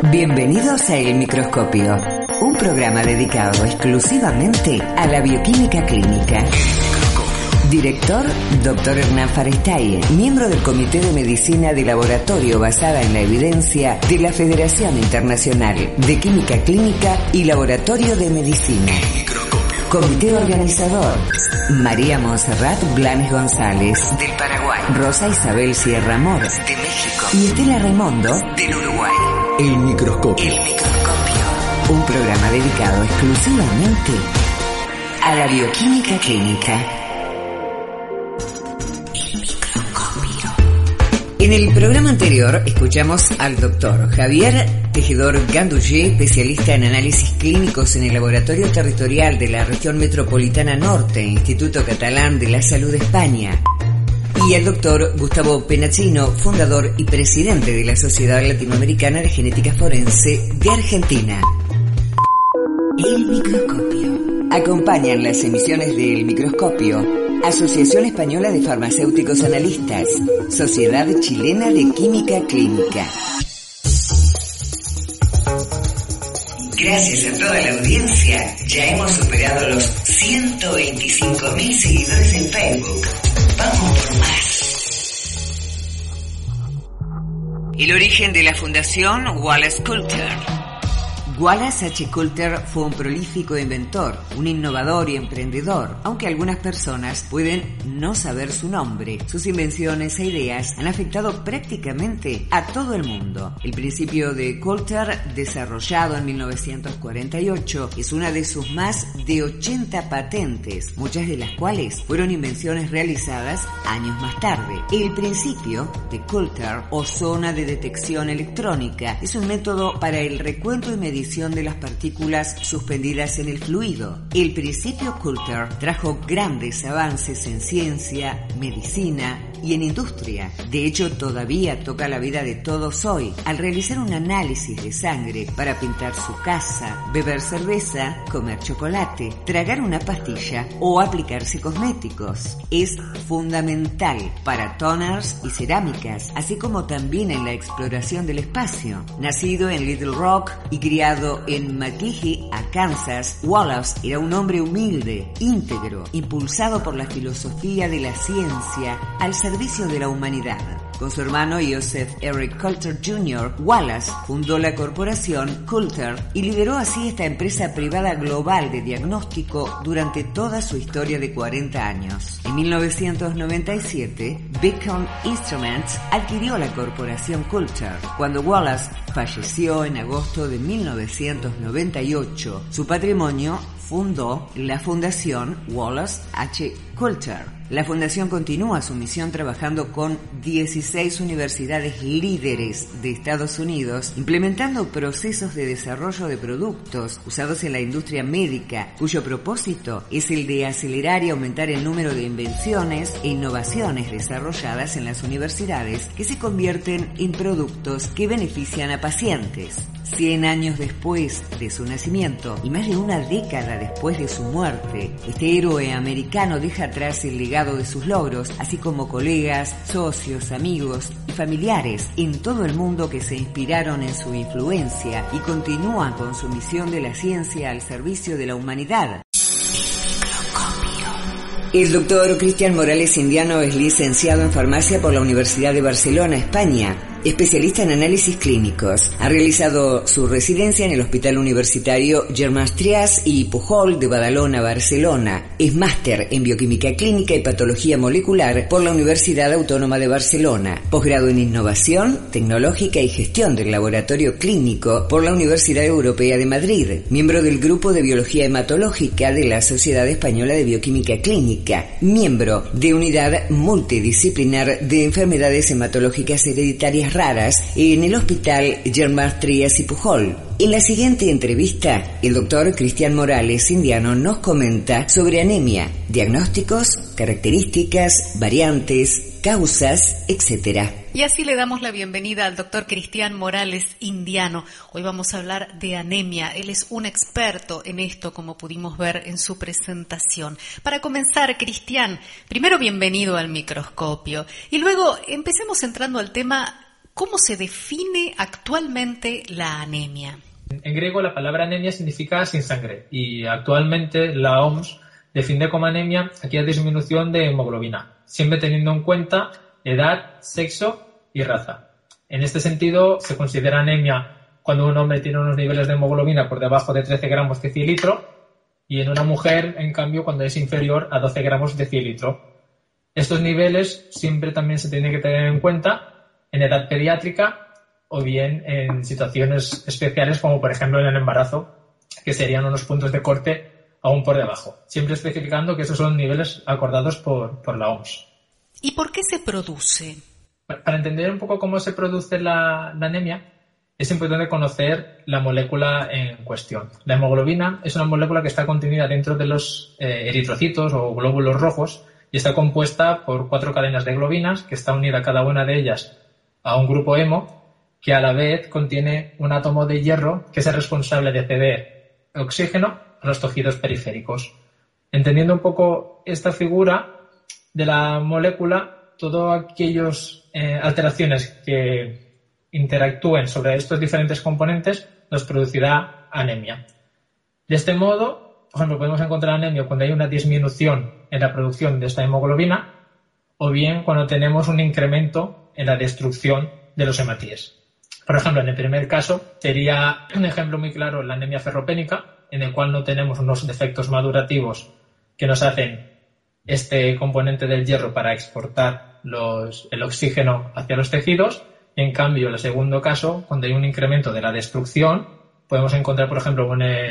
Bienvenidos a El Microscopio, un programa dedicado exclusivamente a la bioquímica clínica. Director, Dr. Hernán Farestaie, miembro del Comité de Medicina de Laboratorio basada en la evidencia de la Federación Internacional de Química Clínica y Laboratorio de Medicina. Comité organizador, María Montserrat Blanes González, del Paraguay, Rosa Isabel Sierra Mor, de México, y Estela Raimondo, del Uruguay. El Microscopio. El Microscopio, un programa dedicado exclusivamente a la bioquímica clínica. En el programa anterior escuchamos al doctor Javier Tejedor Ganduje, especialista en análisis clínicos en el Laboratorio Territorial de la Región Metropolitana Norte, Instituto Catalán de la Salud de España, y al doctor Gustavo Penaccino, fundador y presidente de la Sociedad Latinoamericana de Genética Forense de Argentina. El Microscopio. Acompañan las emisiones de El Microscopio Asociación Española de Farmacéuticos Analistas, Sociedad Chilena de Química Clínica. Gracias a toda la audiencia, ya hemos superado los 125.000 seguidores en Facebook. Vamos por más. El origen de la Fundación Wallace Coulter. Wallace H. Coulter fue un prolífico inventor, un innovador y emprendedor, aunque algunas personas pueden no saber su nombre. Sus invenciones e ideas han afectado prácticamente a todo el mundo. El principio de Coulter, desarrollado en 1948, es una de sus más de 80 patentes, muchas de las cuales fueron invenciones realizadas años más tarde. El principio de Coulter, o zona de detección electrónica, es un método para el recuento y medición de las partículas suspendidas en el fluido. El principio Coulter trajo grandes avances en ciencia, medicina y en industria. De hecho, todavía toca la vida de todos hoy al realizar un análisis de sangre para pintar su casa, beber cerveza, comer chocolate, tragar una pastilla o aplicarse cosméticos. Es fundamental para toners y cerámicas, así como también en la exploración del espacio. Nacido en Little Rock y criado en McKeehee, Arkansas, Wallace era un hombre humilde, íntegro, impulsado por la filosofía de la ciencia al servicio de la humanidad. Con su hermano Joseph Eric Coulter Jr., Wallace fundó la corporación Coulter y lideró así esta empresa privada global de diagnóstico durante toda su historia de 40 años. En 1997, Beacon Instruments adquirió la corporación Coulter. Cuando Wallace falleció en agosto de 1998, su patrimonio fundó la Fundación Wallace H. Coulter. La fundación continúa su misión trabajando con 16 universidades líderes de Estados Unidos, implementando procesos de desarrollo de productos usados en la industria médica, cuyo propósito es el de acelerar y aumentar el número de invenciones e innovaciones desarrolladas en las universidades que se convierten en productos que benefician a pacientes. 100 años después de su nacimiento y más de una década después de su muerte, este héroe americano deja atrás el legado de sus logros, así como colegas, socios, amigos y familiares en todo el mundo que se inspiraron en su influencia y continúan con su misión de la ciencia al servicio de la humanidad. El doctor Cristian Morales Indiano es licenciado en farmacia por la Universidad de Barcelona, España, especialista en análisis clínicos. Ha realizado su residencia en el Hospital Universitario Germán Trias y Pujol de Badalona, Barcelona. Es máster en bioquímica clínica y patología molecular por la Universidad Autónoma de Barcelona. Posgrado en innovación tecnológica y gestión del laboratorio clínico por la Universidad Europea de Madrid. Miembro del Grupo de Biología Hematológica de la Sociedad Española de Bioquímica Clínica. Miembro de Unidad Multidisciplinar de Enfermedades Hematológicas Hereditarias Raras en el Hospital Germán Trias y Pujol. En la siguiente entrevista, el doctor Cristian Morales Indiano nos comenta sobre anemia, diagnósticos, características, variantes, causas, etc. Y así le damos la bienvenida al doctor Cristian Morales Indiano. Hoy vamos a hablar de anemia. Él es un experto en esto, como pudimos ver en su presentación. Para comenzar, Cristian, primero bienvenido al Microscopio. Y luego empecemos entrando al tema ¿Cómo se define actualmente la anemia? En griego la palabra anemia significa sin sangre y actualmente la OMS define como anemia aquella disminución de hemoglobina, siempre teniendo en cuenta edad, sexo y raza. En este sentido se considera anemia cuando un hombre tiene unos niveles de hemoglobina por debajo de 13 gramos de cilitro y en una mujer, en cambio, cuando es inferior a 12 gramos de cilitro. Estos niveles siempre también se tienen que tener en cuenta en edad pediátrica o bien en situaciones especiales como por ejemplo en el embarazo, que serían unos puntos de corte aún por debajo, siempre especificando que esos son niveles acordados por la OMS. ¿Y por qué se produce? Para entender un poco cómo se produce la anemia, es importante conocer la molécula en cuestión. La hemoglobina es una molécula que está contenida dentro de los eritrocitos o glóbulos rojos y está compuesta por 4 cadenas de globinas que está unida cada una de ellas a un grupo hemo que a la vez contiene un átomo de hierro que es el responsable de ceder oxígeno a los tejidos periféricos. Entendiendo un poco esta figura de la molécula, todas aquellas alteraciones que interactúen sobre estos diferentes componentes nos producirá anemia. De este modo, por ejemplo, podemos encontrar anemia cuando hay una disminución en la producción de esta hemoglobina o bien cuando tenemos un incremento en la destrucción de los hematíes. Por ejemplo, en el primer caso sería un ejemplo muy claro la anemia ferropénica, en el cual no tenemos unos defectos madurativos que nos hacen este componente del hierro para exportar el oxígeno hacia los tejidos. En cambio, en el segundo caso, cuando hay un incremento de la destrucción, podemos encontrar, por ejemplo,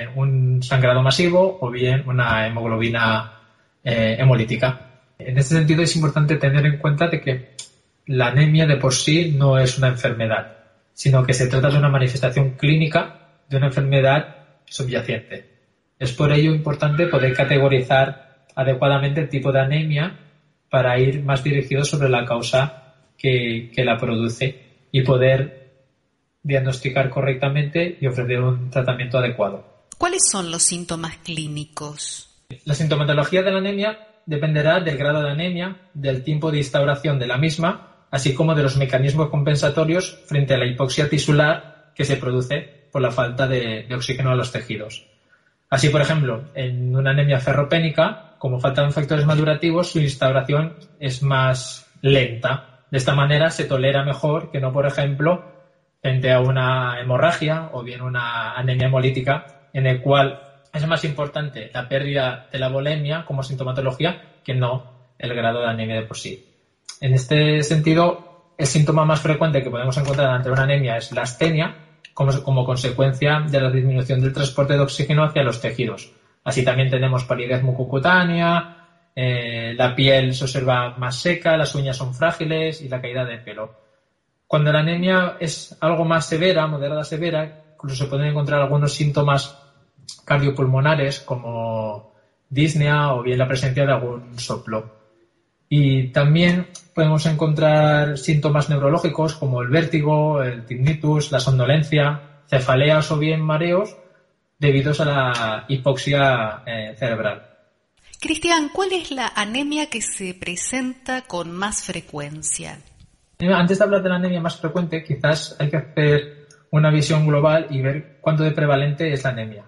un sangrado masivo o bien una hemoglobina hemolítica. En este sentido, es importante tener en cuenta de que la anemia de por sí no es una enfermedad, sino que se trata de una manifestación clínica de una enfermedad subyacente. Es por ello importante poder categorizar adecuadamente el tipo de anemia para ir más dirigido sobre la causa que la produce y poder diagnosticar correctamente y ofrecer un tratamiento adecuado. ¿Cuáles son los síntomas clínicos? La sintomatología de la anemia dependerá del grado de anemia, del tiempo de instauración de la misma, así como de los mecanismos compensatorios frente a la hipoxia tisular que se produce por la falta de oxígeno a los tejidos. Así, por ejemplo, en una anemia ferropénica, como faltan factores madurativos, su instauración es más lenta. De esta manera se tolera mejor que no, por ejemplo, frente a una hemorragia o bien una anemia hemolítica, en el cual es más importante la pérdida de la volemia como sintomatología que no el grado de anemia de por sí. En este sentido, el síntoma más frecuente que podemos encontrar ante una anemia es la astenia, como consecuencia de la disminución del transporte de oxígeno hacia los tejidos. Así también tenemos palidez mucocutánea, la piel se observa más seca, las uñas son frágiles y la caída de pelo. Cuando la anemia es algo más severa, moderada severa, incluso se pueden encontrar algunos síntomas cardiopulmonares como disnea o bien la presencia de algún soplo. Y también podemos encontrar síntomas neurológicos como el vértigo, el tinnitus, la somnolencia, cefaleas o bien mareos debidos a la hipoxia cerebral. Cristian, ¿cuál es la anemia que se presenta con más frecuencia? Antes de hablar de la anemia más frecuente, quizás hay que hacer una visión global y ver cuánto de prevalente es la anemia.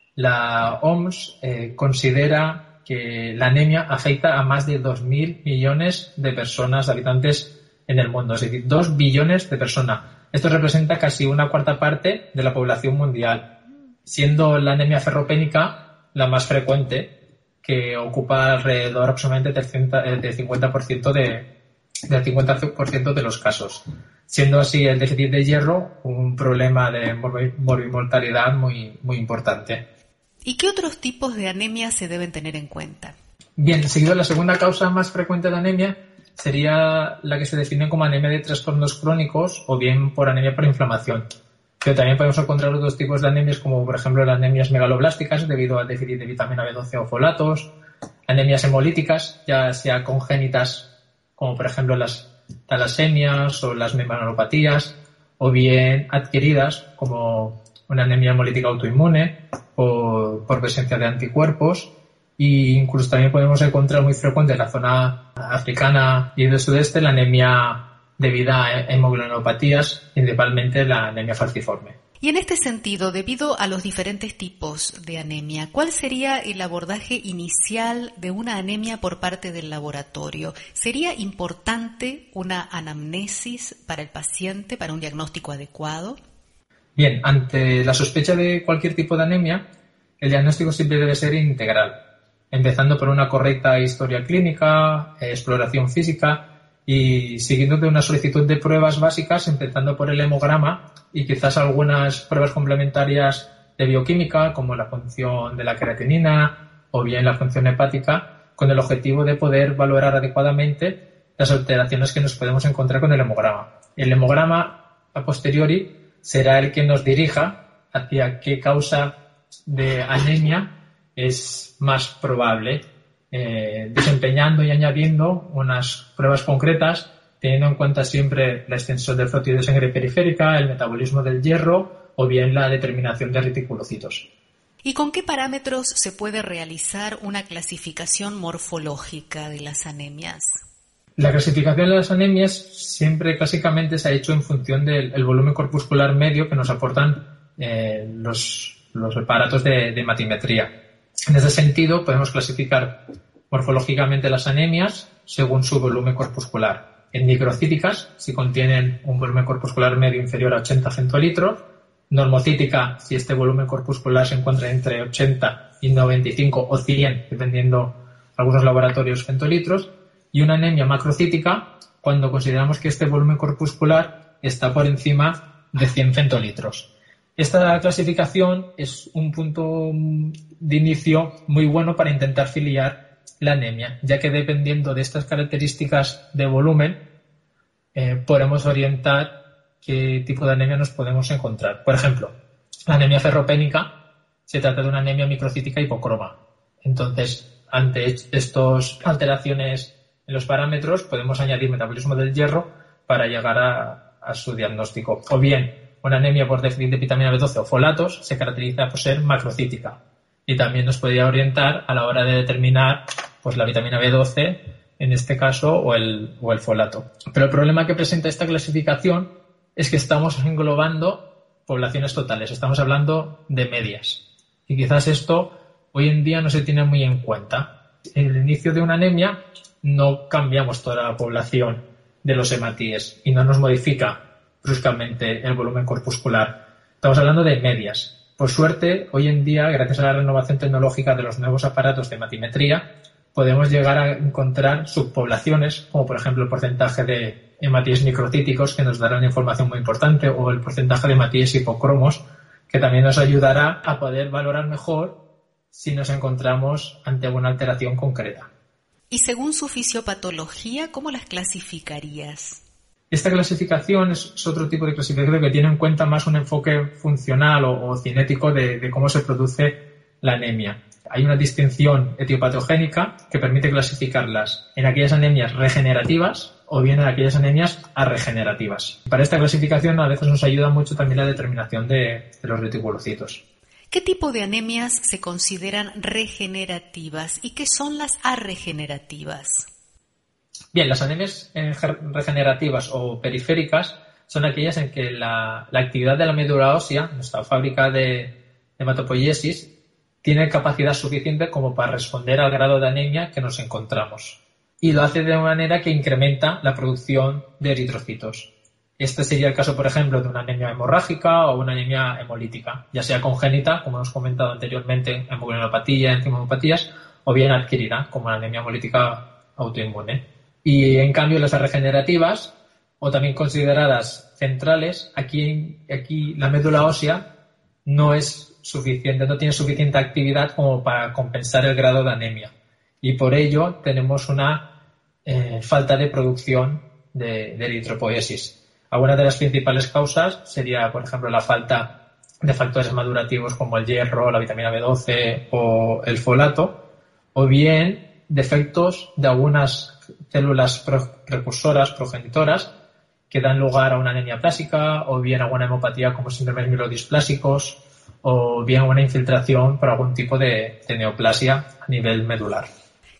La OMS considera que la anemia afecta a más de 2.000 millones de personas, de habitantes en el mundo, es decir, 2 billones de personas. Esto representa casi una cuarta parte de la población mundial, siendo la anemia ferropénica la más frecuente, que ocupa alrededor aproximadamente del 50% del 50% de los casos, siendo así el déficit de hierro un problema de morbimortalidad muy, muy importante. ¿Y qué otros tipos de anemia se deben tener en cuenta? Bien, seguido la segunda causa más frecuente de anemia sería la que se define como anemia de trastornos crónicos o bien por anemia por inflamación. Pero también podemos encontrar otros tipos de anemias como por ejemplo las anemias megaloblásticas debido al déficit de vitamina B12 o folatos, anemias hemolíticas ya sea congénitas como por ejemplo las talasemias o las membranopatías o bien adquiridas como una anemia hemolítica autoinmune o por presencia de anticuerpos, e incluso también podemos encontrar muy frecuente en la zona africana y del sudeste la anemia debido a hemoglobinopatías, principalmente la anemia falciforme. Y en este sentido, debido a los diferentes tipos de anemia, ¿cuál sería el abordaje inicial de una anemia por parte del laboratorio? ¿Sería importante una anamnesis para el paciente, para un diagnóstico adecuado? Bien, ante la sospecha de cualquier tipo de anemia, el diagnóstico siempre debe ser integral, empezando por una correcta historia clínica, exploración física y siguiendo de una solicitud de pruebas básicas, empezando por el hemograma y quizás algunas pruebas complementarias de bioquímica, como la función de la creatinina o bien la función hepática, con el objetivo de poder valorar adecuadamente las alteraciones que nos podemos encontrar con el hemograma. El hemograma a posteriori será el que nos dirija hacia qué causa de anemia es más probable, desempeñando y añadiendo unas pruebas concretas, teniendo en cuenta siempre la extensión del flotio de sangre periférica, el metabolismo del hierro o bien la determinación de reticulocitos. ¿Y con qué parámetros se puede realizar una clasificación morfológica de las anemias? La clasificación de las anemias siempre clásicamente se ha hecho en función del volumen corpuscular medio que nos aportan los aparatos de matimetría. En ese sentido, podemos clasificar morfológicamente las anemias según su volumen corpuscular. En microcíticas, si contienen un volumen corpuscular medio inferior a 80 centilitros, normocítica, si este volumen corpuscular se encuentra entre 80 y 95 o 100, dependiendo algunos laboratorios centilitros, y una anemia macrocítica cuando consideramos que este volumen corpuscular está por encima de 100 centilitros. Esta clasificación es un punto de inicio muy bueno para intentar filiar la anemia, ya que dependiendo de estas características de volumen podemos orientar qué tipo de anemia nos podemos encontrar. Por ejemplo, la anemia ferropénica se trata de una anemia microcítica hipocroma. Entonces, ante estas alteraciones en los parámetros, podemos añadir metabolismo del hierro para llegar a su diagnóstico. O bien, una anemia por déficit de vitamina B12 o folatos se caracteriza por ser macrocítica y también nos podría orientar a la hora de determinar pues la vitamina B12 en este caso o el folato. Pero el problema que presenta esta clasificación es que estamos englobando poblaciones totales, estamos hablando de medias y quizás esto hoy en día no se tiene muy en cuenta. En el inicio de una anemia no cambiamos toda la población de los hematíes y no nos modifica bruscamente el volumen corpuscular. Estamos hablando de medias. Por suerte, hoy en día, gracias a la renovación tecnológica de los nuevos aparatos de matimetría, podemos llegar a encontrar subpoblaciones, como por ejemplo el porcentaje de hematíes microcíticos, que nos dará una información muy importante, o el porcentaje de hematíes hipocromos, que también nos ayudará a poder valorar mejor si nos encontramos ante una alteración concreta. Y según su fisiopatología, ¿cómo las clasificarías? Esta clasificación es otro tipo de clasificación que tiene en cuenta más un enfoque funcional o cinético de cómo se produce la anemia. Hay una distinción etiopatogénica que permite clasificarlas en aquellas anemias regenerativas o bien en aquellas anemias arregenerativas. Para esta clasificación a veces nos ayuda mucho también la determinación de los reticulocitos. ¿Qué tipo de anemias se consideran regenerativas y qué son las arregenerativas? Bien, las anemias regenerativas o periféricas son aquellas en que la actividad de la médula ósea, nuestra fábrica de hematopoiesis, tiene capacidad suficiente como para responder al grado de anemia que nos encontramos. Y lo hace de una manera que incrementa la producción de eritrocitos. Este sería el caso, por ejemplo, de una anemia hemorrágica o una anemia hemolítica, ya sea congénita, como hemos comentado anteriormente, hemoglobinopatía, enzimopatías, o bien adquirida, como la anemia hemolítica autoinmune. Y en cambio las regenerativas, o también consideradas centrales, aquí la médula ósea no es suficiente, no tiene suficiente actividad como para compensar el grado de anemia. Y por ello tenemos una falta de producción de eritropoiesis. Algunas de las principales causas sería, por ejemplo, la falta de factores madurativos como el hierro, la vitamina B12 o el folato, o bien defectos de algunas células precursoras, progenitoras, que dan lugar a una anemia plásica, o bien alguna hemopatía como síndromes mielodisplásicos, o bien una infiltración por algún tipo de neoplasia a nivel medular.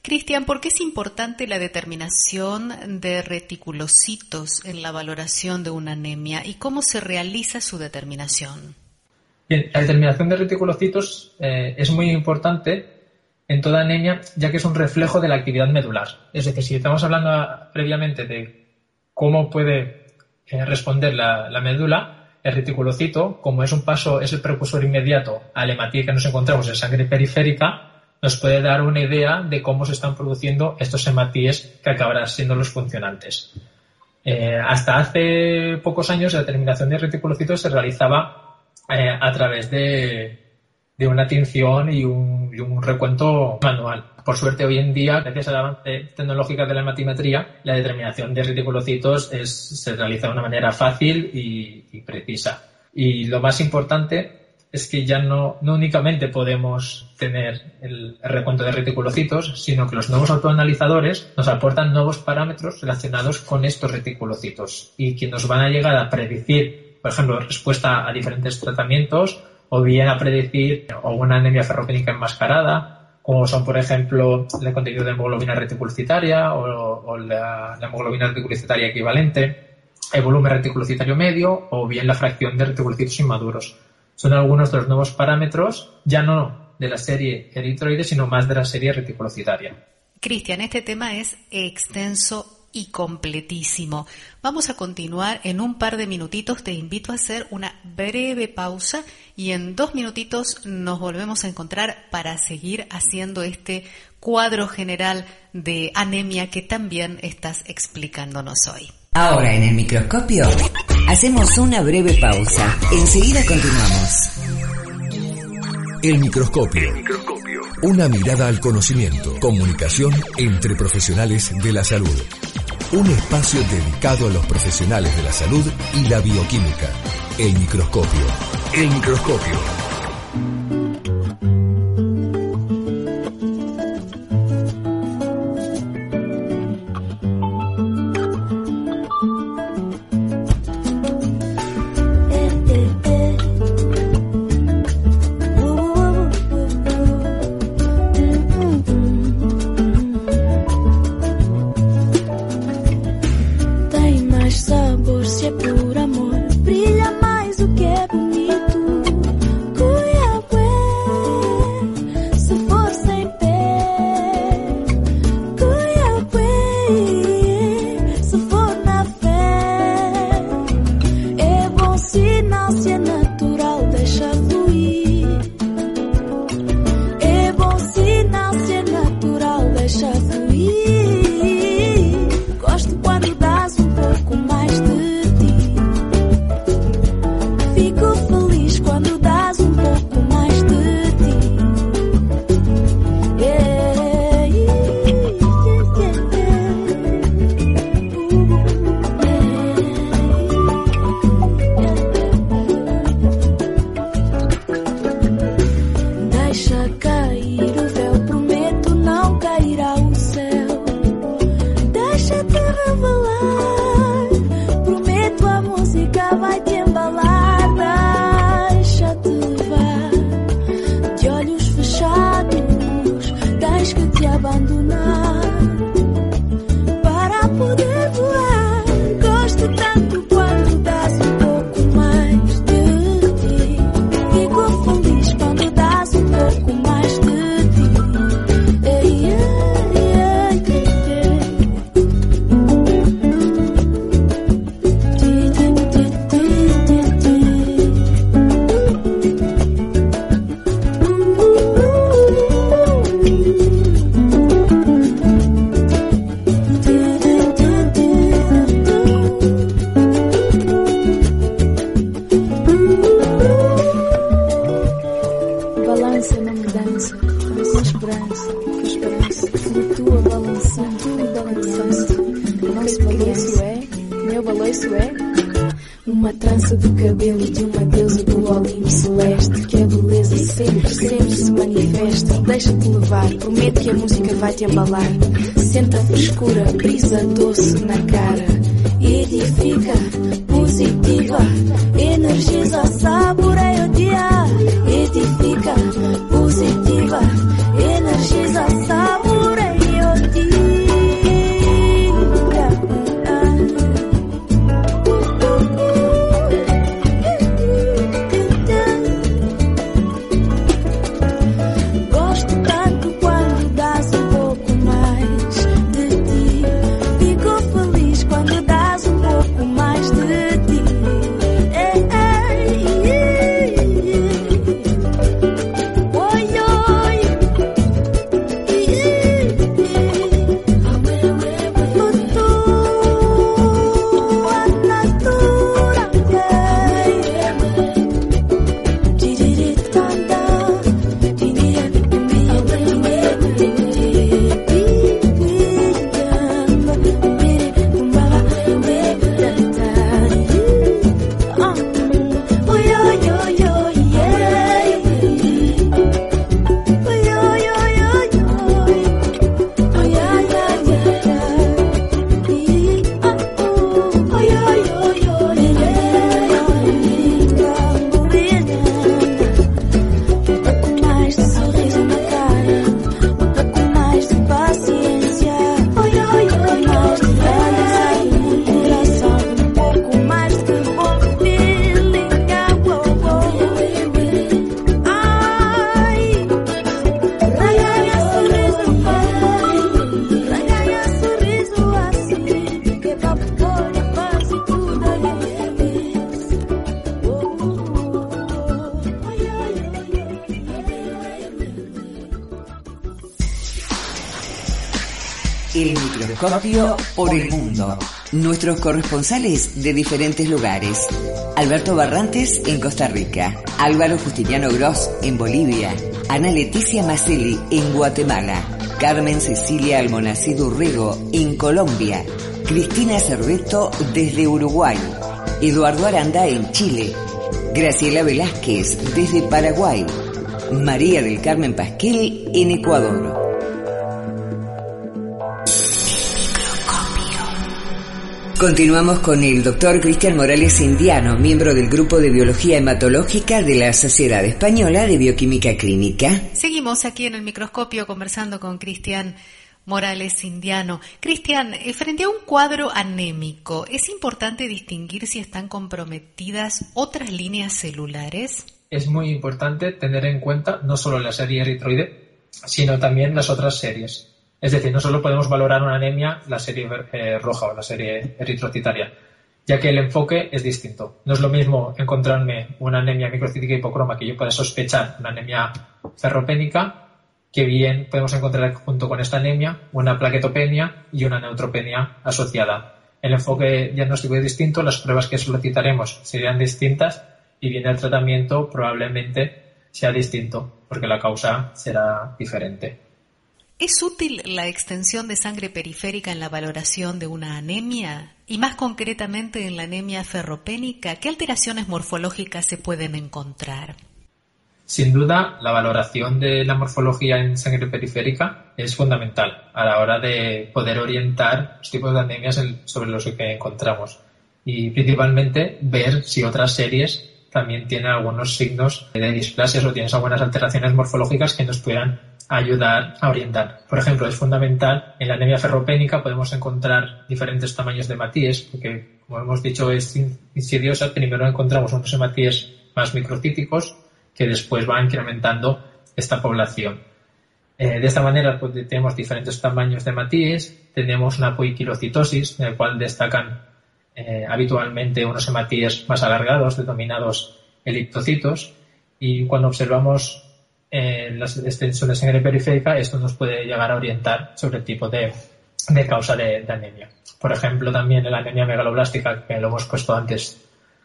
Cristian, ¿por qué es importante la determinación de reticulocitos en la valoración de una anemia y cómo se realiza su determinación? Bien, la determinación de reticulocitos es muy importante en toda anemia, ya que es un reflejo de la actividad medular. Es decir, si estamos hablando previamente de cómo puede responder la médula, el reticulocito, como es el precursor inmediato a la hematía que nos encontramos en sangre periférica, nos puede dar una idea de cómo se están produciendo estos hematíes que acabarán siendo los funcionantes. Hasta hace pocos años la determinación de reticulocitos se realizaba a través de una tinción y un recuento manual. Por suerte, hoy en día, gracias al avance tecnológico de la hematimetría, la determinación de reticulocitos se realiza de una manera fácil y precisa. Y lo más importante es que ya no únicamente podemos tener el recuento de reticulocitos, sino que los nuevos autoanalizadores nos aportan nuevos parámetros relacionados con estos reticulocitos y que nos van a llegar a predecir, por ejemplo, respuesta a diferentes tratamientos o bien a predecir una anemia ferropénica enmascarada, como son, por ejemplo, el contenido de hemoglobina reticulocitaria o la hemoglobina reticulocitaria equivalente, el volumen reticulocitario medio o bien la fracción de reticulocitos inmaduros. Son algunos de los nuevos parámetros, ya no de la serie eritroide, sino más de la serie reticulocitaria. Cristian, este tema es extenso y completísimo. Vamos a continuar en un par de minutitos. Te invito a hacer una breve pausa y en 2 minutitos nos volvemos a encontrar para seguir haciendo este cuadro general de anemia que también estás explicándonos hoy. Ahora en el microscopio hacemos una breve pausa. Enseguida continuamos. El microscopio. Una mirada al conocimiento. Comunicación entre profesionales de la salud. Un espacio dedicado a los profesionales de la salud y la bioquímica. El microscopio. El microscopio. Te embalar, sente a frescura, brisa doce na cara, edifica, positiva, energiza, saboreia o dia, edifica, positiva, energiza, saboreia microscopio por el mundo. Nuestros corresponsales de diferentes lugares. Alberto Barrantes en Costa Rica, Álvaro Justiniano Gross en Bolivia, Ana Leticia Macelli en Guatemala, Carmen Cecilia Almonacid Urrego en Colombia, Cristina Cerveto desde Uruguay, Eduardo Aranda en Chile, Graciela Velázquez desde Paraguay, María del Carmen Pasquel en Ecuador. Continuamos con el doctor Cristian Morales Indiano, miembro del Grupo de Biología Hematológica de la Sociedad Española de Bioquímica Clínica. Seguimos aquí en el microscopio conversando con Cristian Morales Indiano. Cristian, frente a un cuadro anémico, ¿es importante distinguir si están comprometidas otras líneas celulares? Es muy importante tener en cuenta no solo la serie eritroide, sino también las otras series. Es decir, no solo podemos valorar una anemia, la serie roja o la serie eritrocitaria, ya que el enfoque es distinto. No es lo mismo encontrarme una anemia microcítica hipocroma que yo pueda sospechar una anemia ferropénica, que bien podemos encontrar junto con esta anemia una plaquetopenia y una neutropenia asociada. El enfoque diagnóstico es distinto, las pruebas que solicitaremos serían distintas y bien el tratamiento probablemente sea distinto porque la causa será diferente. ¿Es útil la extensión de sangre periférica en la valoración de una anemia? Y más concretamente en la anemia ferropénica, ¿qué alteraciones morfológicas se pueden encontrar? Sin duda, la valoración de la morfología en sangre periférica es fundamental a la hora de poder orientar los tipos de anemias sobre los que encontramos. Y principalmente ver si otras series también tienen algunos signos de displasias o tienes algunas alteraciones morfológicas que nos puedan ayudar a orientar. Por ejemplo, es fundamental en la anemia ferropénica podemos encontrar diferentes tamaños de hematíes, porque como hemos dicho es insidiosa. Primero encontramos unos hematíes más microcíticos que después van incrementando esta población. De esta manera pues, tenemos diferentes tamaños de hematíes, tenemos una poiquilocitosis en el cual destacan habitualmente unos hematíes más alargados denominados eliptocitos, y cuando observamos las extensiones de sangre periférica, esto nos puede llegar a orientar sobre el tipo de causa de anemia. Por ejemplo, también en la anemia megaloblástica, que lo hemos puesto antes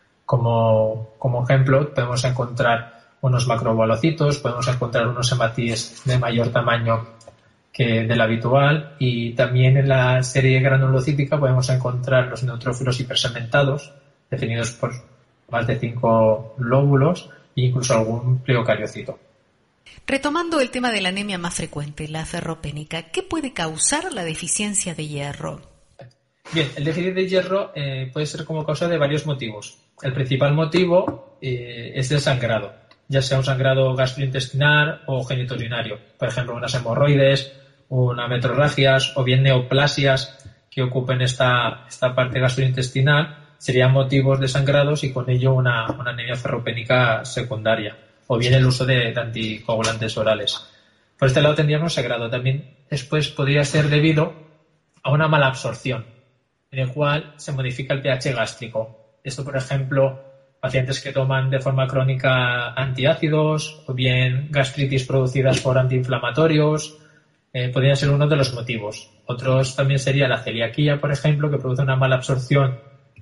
como ejemplo, podemos encontrar unos macrobalocitos, podemos encontrar unos hematíes de mayor tamaño que del habitual, y también en la serie granulocítica podemos encontrar los neutrófilos hipersegmentados, definidos por más de 5 lóbulos e incluso algún pleocariocito. Retomando el tema de la anemia más frecuente, la ferropénica, ¿qué puede causar la deficiencia de hierro? Bien, el déficit de hierro puede ser como causa de varios motivos. El principal motivo es el sangrado, ya sea un sangrado gastrointestinal o genitourinario. Por ejemplo, unas hemorroides, unas metrorragias o bien neoplasias que ocupen esta parte gastrointestinal serían motivos de sangrados y con ello una anemia ferropénica secundaria, o bien el uso de anticoagulantes orales. Por este lado tendríamos sangrado. También después podría ser debido a una mala absorción, en el cual se modifica el pH gástrico. Esto, por ejemplo, pacientes que toman de forma crónica antiácidos o bien gastritis producidas por antiinflamatorios, podrían ser uno de los motivos. Otros también sería la celiaquía, por ejemplo, que produce una mala absorción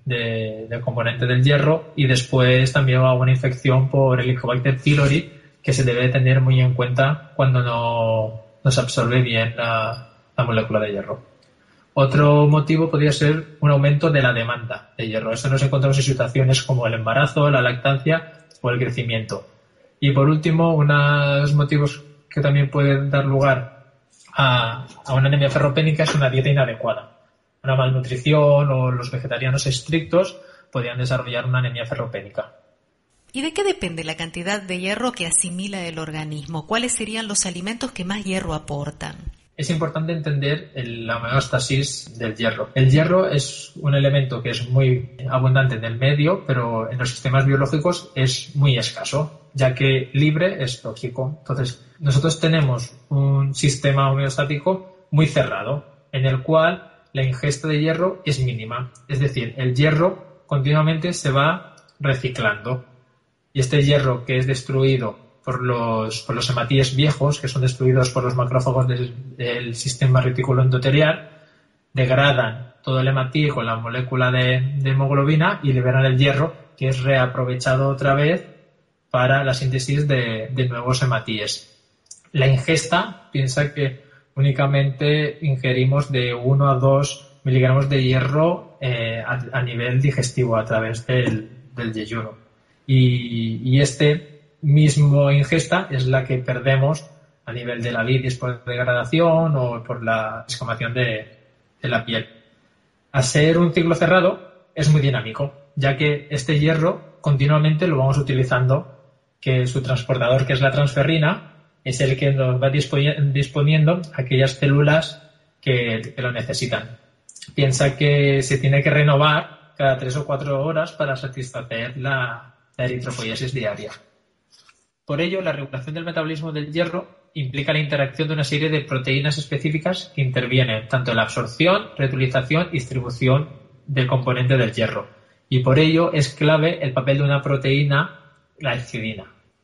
del componente del hierro, y después también una infección por Helicobacter pylori que se debe tener muy en cuenta cuando no se absorbe bien la molécula de hierro. Otro motivo podría ser un aumento de la demanda de hierro. Esto nos encontramos en situaciones como el embarazo, la lactancia o el crecimiento. Y por último, unos motivos que también pueden dar lugar a una anemia ferropénica es una dieta inadecuada. Una malnutrición o los vegetarianos estrictos podrían desarrollar una anemia ferropénica. ¿Y de qué depende la cantidad de hierro que asimila el organismo? ¿Cuáles serían los alimentos que más hierro aportan? Es importante entender la homeostasis del hierro. El hierro es un elemento que es muy abundante en el medio, pero en los sistemas biológicos es muy escaso, ya que libre es tóxico. Entonces, nosotros tenemos un sistema homeostático muy cerrado, en el cual la ingesta de hierro es mínima. Es decir, el hierro continuamente se va reciclando. Y este hierro que es destruido por los hematíes viejos, que son destruidos por los macrófagos del sistema reticuloendotelial, degradan todo el hematín con la molécula de hemoglobina y liberan el hierro, que es reaprovechado otra vez para la síntesis de nuevos hematíes. La ingesta, piensa que únicamente ingerimos de 1 a 2 miligramos de hierro a nivel digestivo a través del yeyuno. Y este mismo ingesta es la que perdemos a nivel de la litis por degradación o por la escamación de la piel. Al ser un ciclo cerrado es muy dinámico, ya que este hierro continuamente lo vamos utilizando, que su transportador, que es la transferrina, es el que nos va disponiendo aquellas células que lo necesitan. Piensa que se tiene que renovar cada 3 o 4 horas para satisfacer la eritropoiesis diaria. Por ello, la regulación del metabolismo del hierro implica la interacción de una serie de proteínas específicas que intervienen tanto en la absorción, reutilización y distribución del componente del hierro. Y por ello es clave el papel de una proteína, la histidina.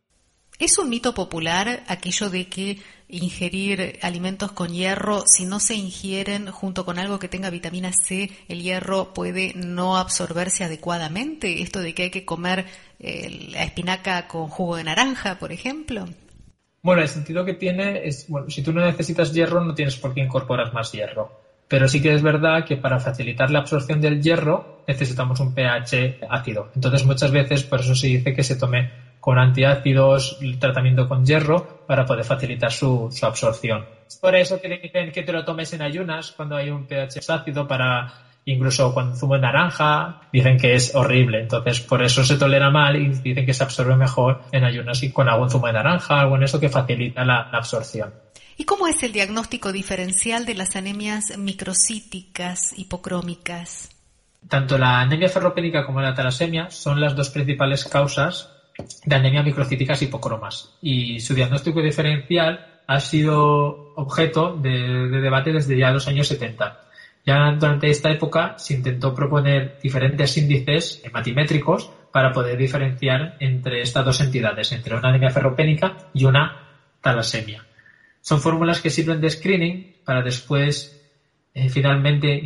¿Es un mito popular aquello de que ingerir alimentos con hierro, si no se ingieren junto con algo que tenga vitamina C, el hierro puede no absorberse adecuadamente? Esto de que hay que comer la espinaca con jugo de naranja, por ejemplo. Bueno, el sentido que tiene es, si tú no necesitas hierro, no tienes por qué incorporar más hierro. Pero sí que es verdad que para facilitar la absorción del hierro necesitamos un pH ácido. Entonces muchas veces por eso se dice que se tome con antiácidos, el tratamiento con hierro, para poder facilitar su absorción. Por eso te dicen que te lo tomes en ayunas cuando hay un pH ácido, incluso cuando zumo de naranja, dicen que es horrible. Entonces por eso se tolera mal y dicen que se absorbe mejor en ayunas y con algún zumo de naranja, algo en eso que facilita la absorción. ¿Y cómo es el diagnóstico diferencial de las anemias microcíticas hipocrómicas? Tanto la anemia ferropénica como la talasemia son las dos principales causas de anemia microcíticas hipocromas, y su diagnóstico diferencial ha sido objeto de debate desde ya los años 70. Ya durante esta época se intentó proponer diferentes índices hematimétricos para poder diferenciar entre estas dos entidades, entre una anemia ferropénica y una talasemia. Son fórmulas que sirven de screening para después finalmente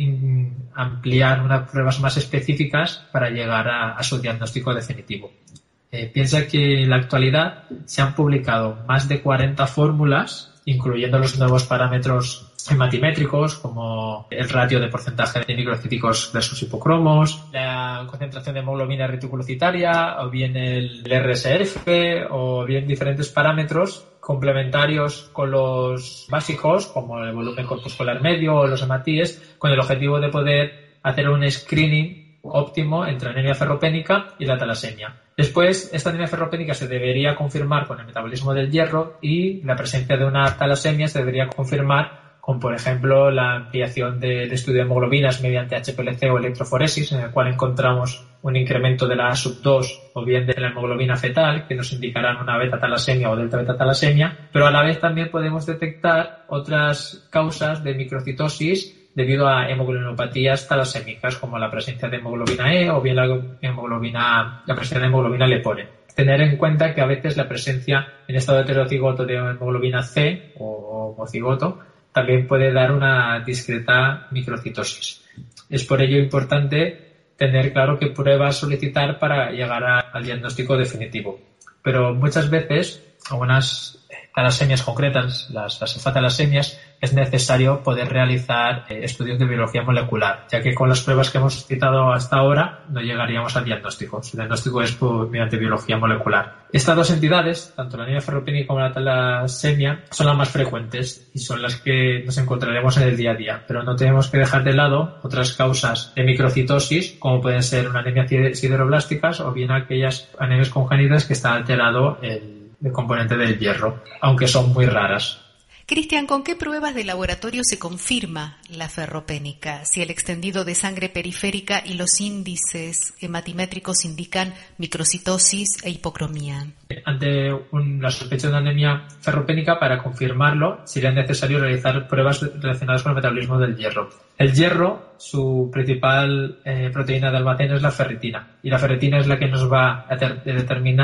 ampliar unas pruebas más específicas para llegar a su diagnóstico definitivo. Piensa que en la actualidad se han publicado más de 40 fórmulas, incluyendo los nuevos parámetros hematimétricos como el ratio de porcentaje de microcíticos versus hipocromos, la concentración de hemoglobina reticulocitaria, o bien el RSF, o bien diferentes parámetros complementarios con los básicos como el volumen corpuscular medio o los hematíes, con el objetivo de poder hacer un screening óptimo entre anemia ferropénica y la talasemia. Después, esta anemia ferropénica se debería confirmar con el metabolismo del hierro y la presencia de una talasemia se debería confirmar con, por ejemplo, la ampliación del estudio de hemoglobinas mediante HPLC o electroforesis, en el cual encontramos un incremento de la sub2 o bien de la hemoglobina fetal, que nos indicarán una beta-talasemia o delta-beta-talasemia, pero a la vez también podemos detectar otras causas de microcitosis debido a hemoglobinopatías talasémicas, como la presencia de hemoglobina E o bien la presencia de hemoglobina lepore. Tener en cuenta que a veces la presencia en estado heterocigoto de hemoglobina C o homocigoto también puede dar una discreta microcitosis. Es por ello importante tener claro qué pruebas solicitar para llegar al diagnóstico definitivo. Pero muchas veces, algunas talasemias concretas, las enfatalásemias, es necesario poder realizar estudios de biología molecular, ya que con las pruebas que hemos citado hasta ahora no llegaríamos al diagnóstico. Su diagnóstico es mediante biología molecular. Estas dos entidades, tanto la anemia ferropénica como la talasemia, son las más frecuentes y son las que nos encontraremos en el día a día, pero no tenemos que dejar de lado otras causas de microcitosis, como pueden ser una anemia sideroblásticas o bien aquellas anemias congénitas que está alterado el componente del hierro, aunque son muy raras. Cristian, ¿con qué pruebas de laboratorio se confirma la ferropénica? Si el extendido de sangre periférica y los índices hematimétricos indican microcitosis e hipocromía. Ante la sospecha de una anemia ferropénica, para confirmarlo, sería necesario realizar pruebas relacionadas con el metabolismo del hierro. El hierro, su principal proteína de almacén es la ferritina, y la ferritina es la que nos va a determinar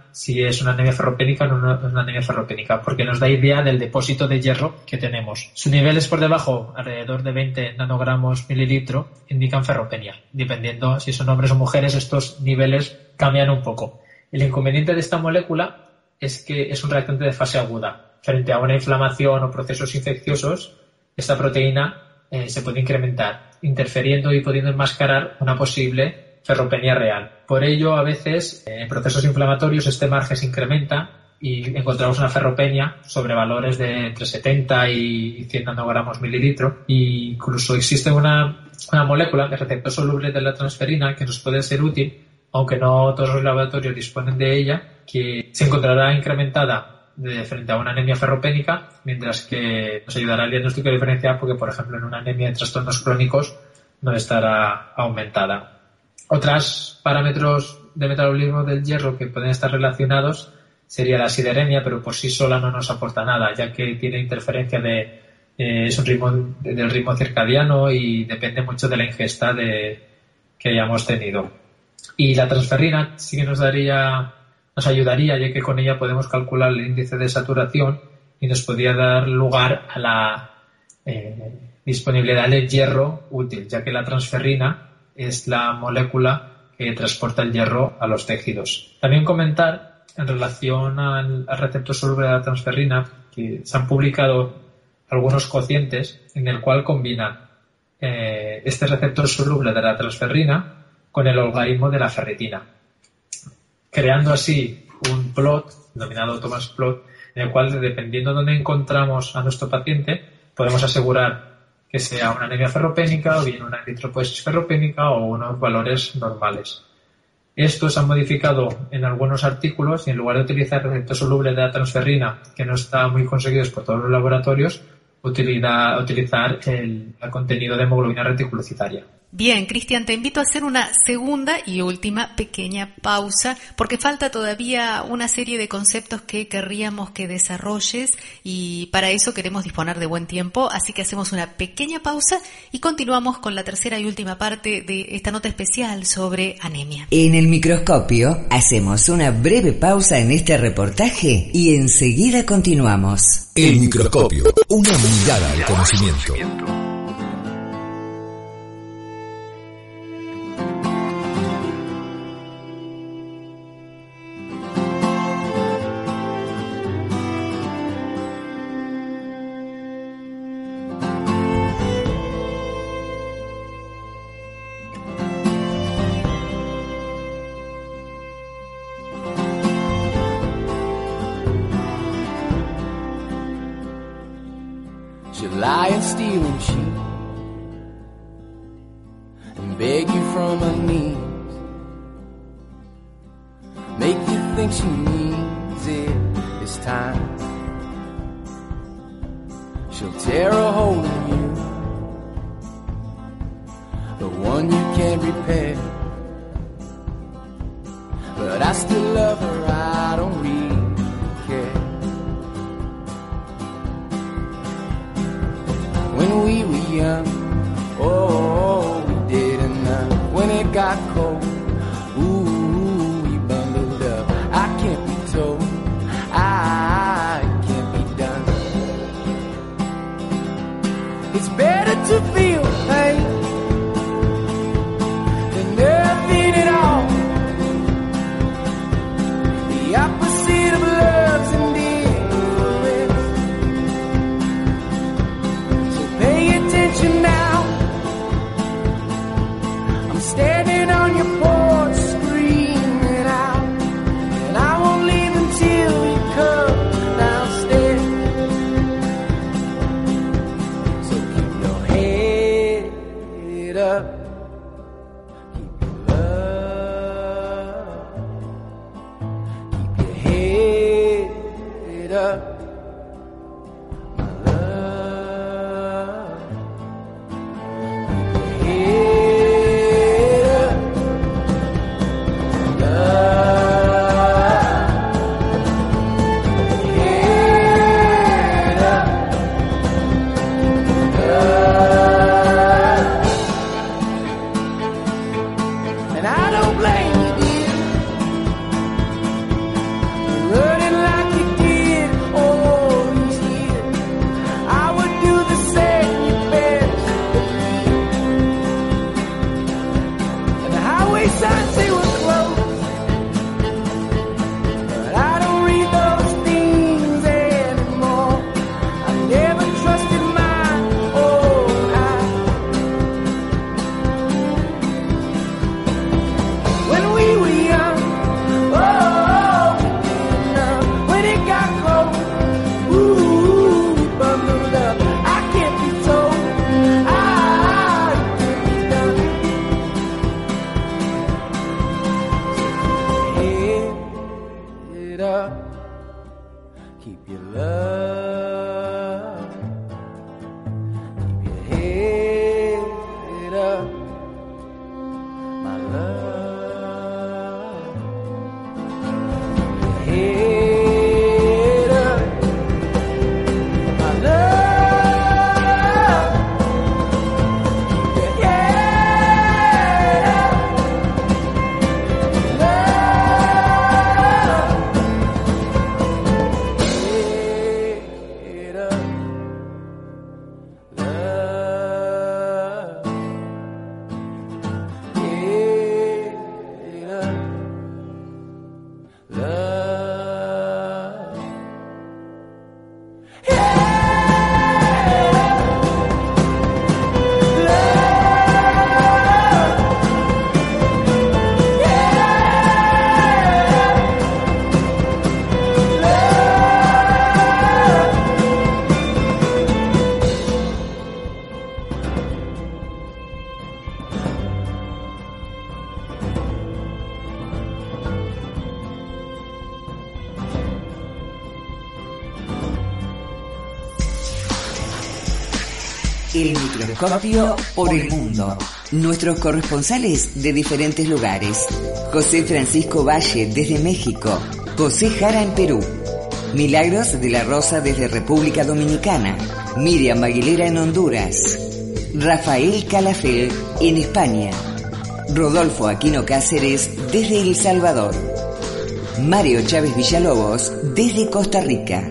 si es una anemia ferropénica o no es una anemia ferropénica, porque nos da idea del depósito de hierro que tenemos. Sus niveles por debajo, alrededor de 20 nanogramos mililitro, indican ferropenia. Dependiendo si son hombres o mujeres, estos niveles cambian un poco. El inconveniente de esta molécula es que es un reactante de fase aguda. Frente a una inflamación o procesos infecciosos, esta proteína se puede incrementar, interfiriendo y pudiendo enmascarar una posible ferropenia real. Por ello, a veces, en procesos inflamatorios, este margen se incrementa y encontramos una ferropenia sobre valores de entre 70 y 100 nanogramos mililitro. E incluso existe una molécula de receptor soluble de la transferina que nos puede ser útil, aunque no todos los laboratorios disponen de ella, que se encontrará incrementada frente a una anemia ferropénica, mientras que nos ayudará al diagnóstico diferencial porque, por ejemplo, en una anemia de trastornos crónicos no estará aumentada. Otros parámetros de metabolismo del hierro que pueden estar relacionados sería la sideremia, pero por sí sola no nos aporta nada, ya que tiene interferencia es un ritmo del ritmo circadiano y depende mucho de la ingesta que hayamos tenido. Y la transferrina sí que nos ayudaría, ya que con ella podemos calcular el índice de saturación y nos podría dar lugar a la disponibilidad de hierro útil, ya que la transferrina es la molécula que transporta el hierro a los tejidos. También comentar en relación al receptor soluble de la transferrina que se han publicado algunos cocientes en el cual combinan este receptor soluble de la transferrina con el logaritmo de la ferritina, creando así un plot, denominado Thomas plot, en el cual, dependiendo de dónde encontramos a nuestro paciente, podemos asegurar que sea una anemia ferropénica o bien una eritropoiesis ferropénica o unos valores normales. Estos se han modificado en algunos artículos y en lugar de utilizar el receptor soluble de la transferrina, que no está muy conseguido por todos los laboratorios, utilizar el contenido de hemoglobina reticulocitaria. Bien, Cristian, te invito a hacer una segunda y última pequeña pausa, porque falta todavía una serie de conceptos que querríamos que desarrolles y para eso queremos disponer de buen tiempo, así que hacemos una pequeña pausa y continuamos con la tercera y última parte de esta nota especial sobre anemia. En el microscopio hacemos una breve pausa en este reportaje y enseguida continuamos. El microscopio, una mirada al conocimiento. Lie and steal and cheat and beg you from her knees, make you think she needs it this time. She'll tear a hole in you, the one you can't repair. But I still love her, I don't really care. When we were young, oh, we did enough. When it got cold, ooh, we bundled up. I can't be told, I can't be done. It's better to feel pain than nothing at all. The opposite of love's indifference. So pay attention now. I'm standing on your porch screaming out, and I won't leave until you come downstairs. So keep your head up. El microscopio por el mundo. Nuestros corresponsales de diferentes lugares. José Francisco Valle desde México. José Jara en Perú. Milagros de la Rosa desde República Dominicana. Miriam Aguilera en Honduras. Rafael Calafel en España. Rodolfo Aquino Cáceres desde El Salvador. Mario Chávez Villalobos desde Costa Rica.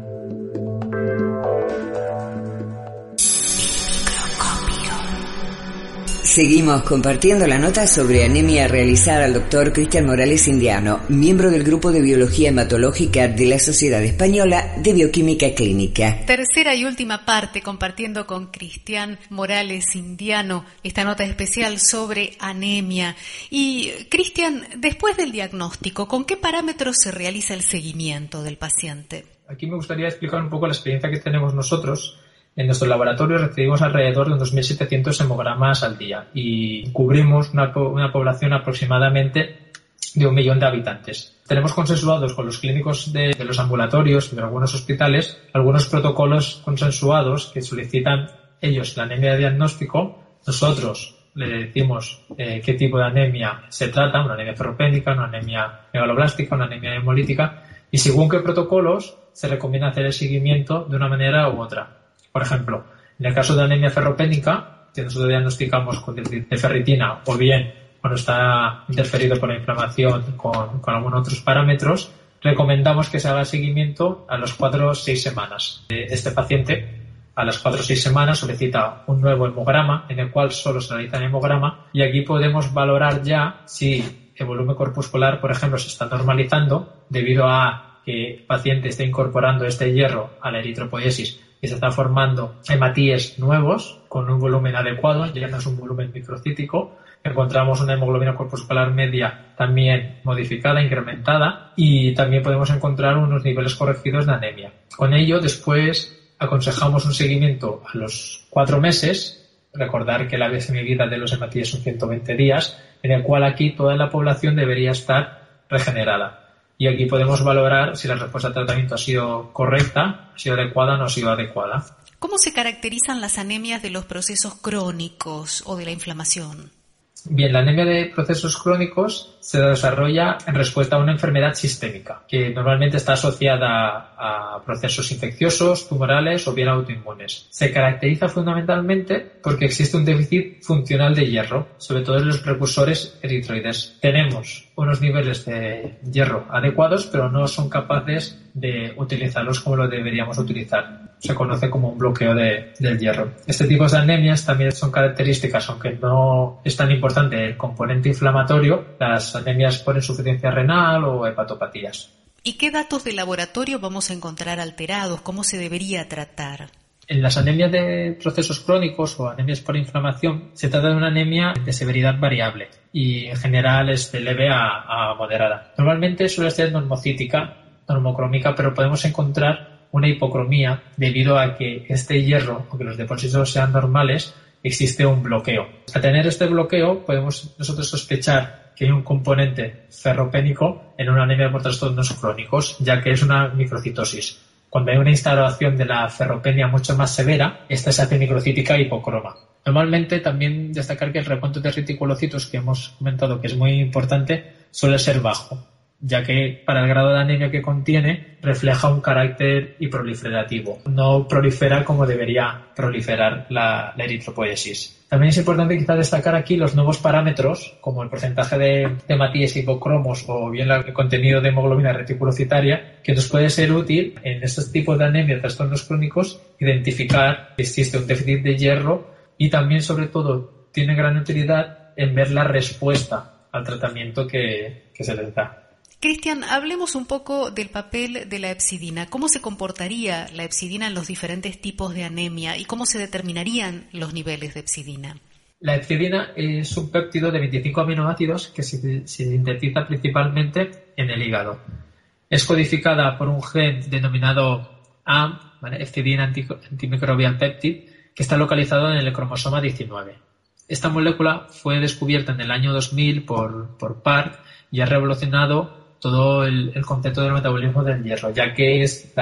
Seguimos compartiendo la nota sobre anemia realizada al doctor Cristian Morales Indiano, miembro del Grupo de Biología Hematológica de la Sociedad Española de Bioquímica Clínica. Tercera y última parte, compartiendo con Cristian Morales Indiano esta nota especial sobre anemia. Y, Cristian, después del diagnóstico, ¿con qué parámetros se realiza el seguimiento del paciente? Aquí me gustaría explicar un poco la experiencia que tenemos nosotros. En nuestro laboratorio recibimos alrededor de unos 1.700 hemogramas al día y cubrimos una población aproximadamente de 1 millón de habitantes. Tenemos consensuados con los clínicos de los ambulatorios y de algunos hospitales algunos protocolos consensuados que solicitan ellos la anemia de diagnóstico. Nosotros le decimos qué tipo de anemia se trata, una anemia ferropénica, una anemia megaloblástica, una anemia hemolítica, y según qué protocolos se recomienda hacer el seguimiento de una manera u otra. Por ejemplo, en el caso de anemia ferropénica, que nosotros diagnosticamos con déficit de ferritina o bien cuando está interferido por la inflamación con algunos otros parámetros, recomendamos que se haga seguimiento a las 4 o 6 semanas. Este paciente a las 4 o 6 semanas solicita un nuevo hemograma en el cual solo se realiza el hemograma y aquí podemos valorar ya si el volumen corpuscular, por ejemplo, se está normalizando debido a que el paciente está incorporando este hierro a la eritropoiesis y se está formando hematíes nuevos con un volumen adecuado, ya no es un volumen microcítico. Encontramos una hemoglobina corpuscular media también modificada, incrementada, y también podemos encontrar unos niveles corregidos de anemia. Con ello, después aconsejamos un seguimiento a los 4 meses, recordar que la vida de los hematíes son 120 días, en el cual aquí toda la población debería estar regenerada. Y aquí podemos valorar si la respuesta al tratamiento ha sido correcta, ha sido adecuada o no ha sido adecuada. ¿Cómo se caracterizan las anemias de los procesos crónicos o de la inflamación? Bien, la anemia de procesos crónicos se desarrolla en respuesta a una enfermedad sistémica, que normalmente está asociada a procesos infecciosos, tumorales o bien autoinmunes. Se caracteriza fundamentalmente porque existe un déficit funcional de hierro, sobre todo en los precursores eritroides. Tenemos unos niveles de hierro adecuados, pero no son capaces de utilizarlos como lo deberíamos utilizar. Se conoce como un bloqueo del hierro. Este tipo de anemias también son características, aunque no es tan importante el componente inflamatorio, las anemias por insuficiencia renal o hepatopatías. ¿Y qué datos de laboratorio vamos a encontrar alterados? ¿Cómo se debería tratar? En las anemias de procesos crónicos o anemias por inflamación se trata de una anemia de severidad variable y en general es de leve a moderada. Normalmente suele ser normocítica, normocrómica, pero podemos encontrar una hipocromía debido a que este hierro, aunque los depósitos sean normales, existe un bloqueo. Al tener este bloqueo podemos nosotros sospechar que hay un componente ferropénico en una anemia por trastornos crónicos, ya que es una microcitosis. Cuando hay una instalación de la ferropenia mucho más severa, esta se hace microcítica e hipocroma. Normalmente también destacar que el recuento de reticulocitos que hemos comentado que es muy importante suele ser bajo, ya que para el grado de anemia que contiene refleja un carácter hiperproliferativo. No prolifera como debería proliferar la eritropoiesis. También es importante quizá destacar aquí los nuevos parámetros, como el porcentaje de hematíes hipocromos o bien el contenido de hemoglobina reticulocitaria, que nos puede ser útil en estos tipos de anemia de trastornos crónicos identificar que existe un déficit de hierro y también, sobre todo, tiene gran utilidad en ver la respuesta al tratamiento que se les da. Cristian, hablemos un poco del papel de la hepcidina. ¿Cómo se comportaría la hepcidina en los diferentes tipos de anemia y cómo se determinarían los niveles de hepcidina? La hepcidina es un péptido de 25 aminoácidos que se sintetiza principalmente en el hígado. Es codificada por un gen denominado AM, hepcidina antimicrobial peptide, que está localizado en el cromosoma 19. Esta molécula fue descubierta en el año 2000 por Park y ha revolucionado todo el concepto del metabolismo del hierro, ya que es la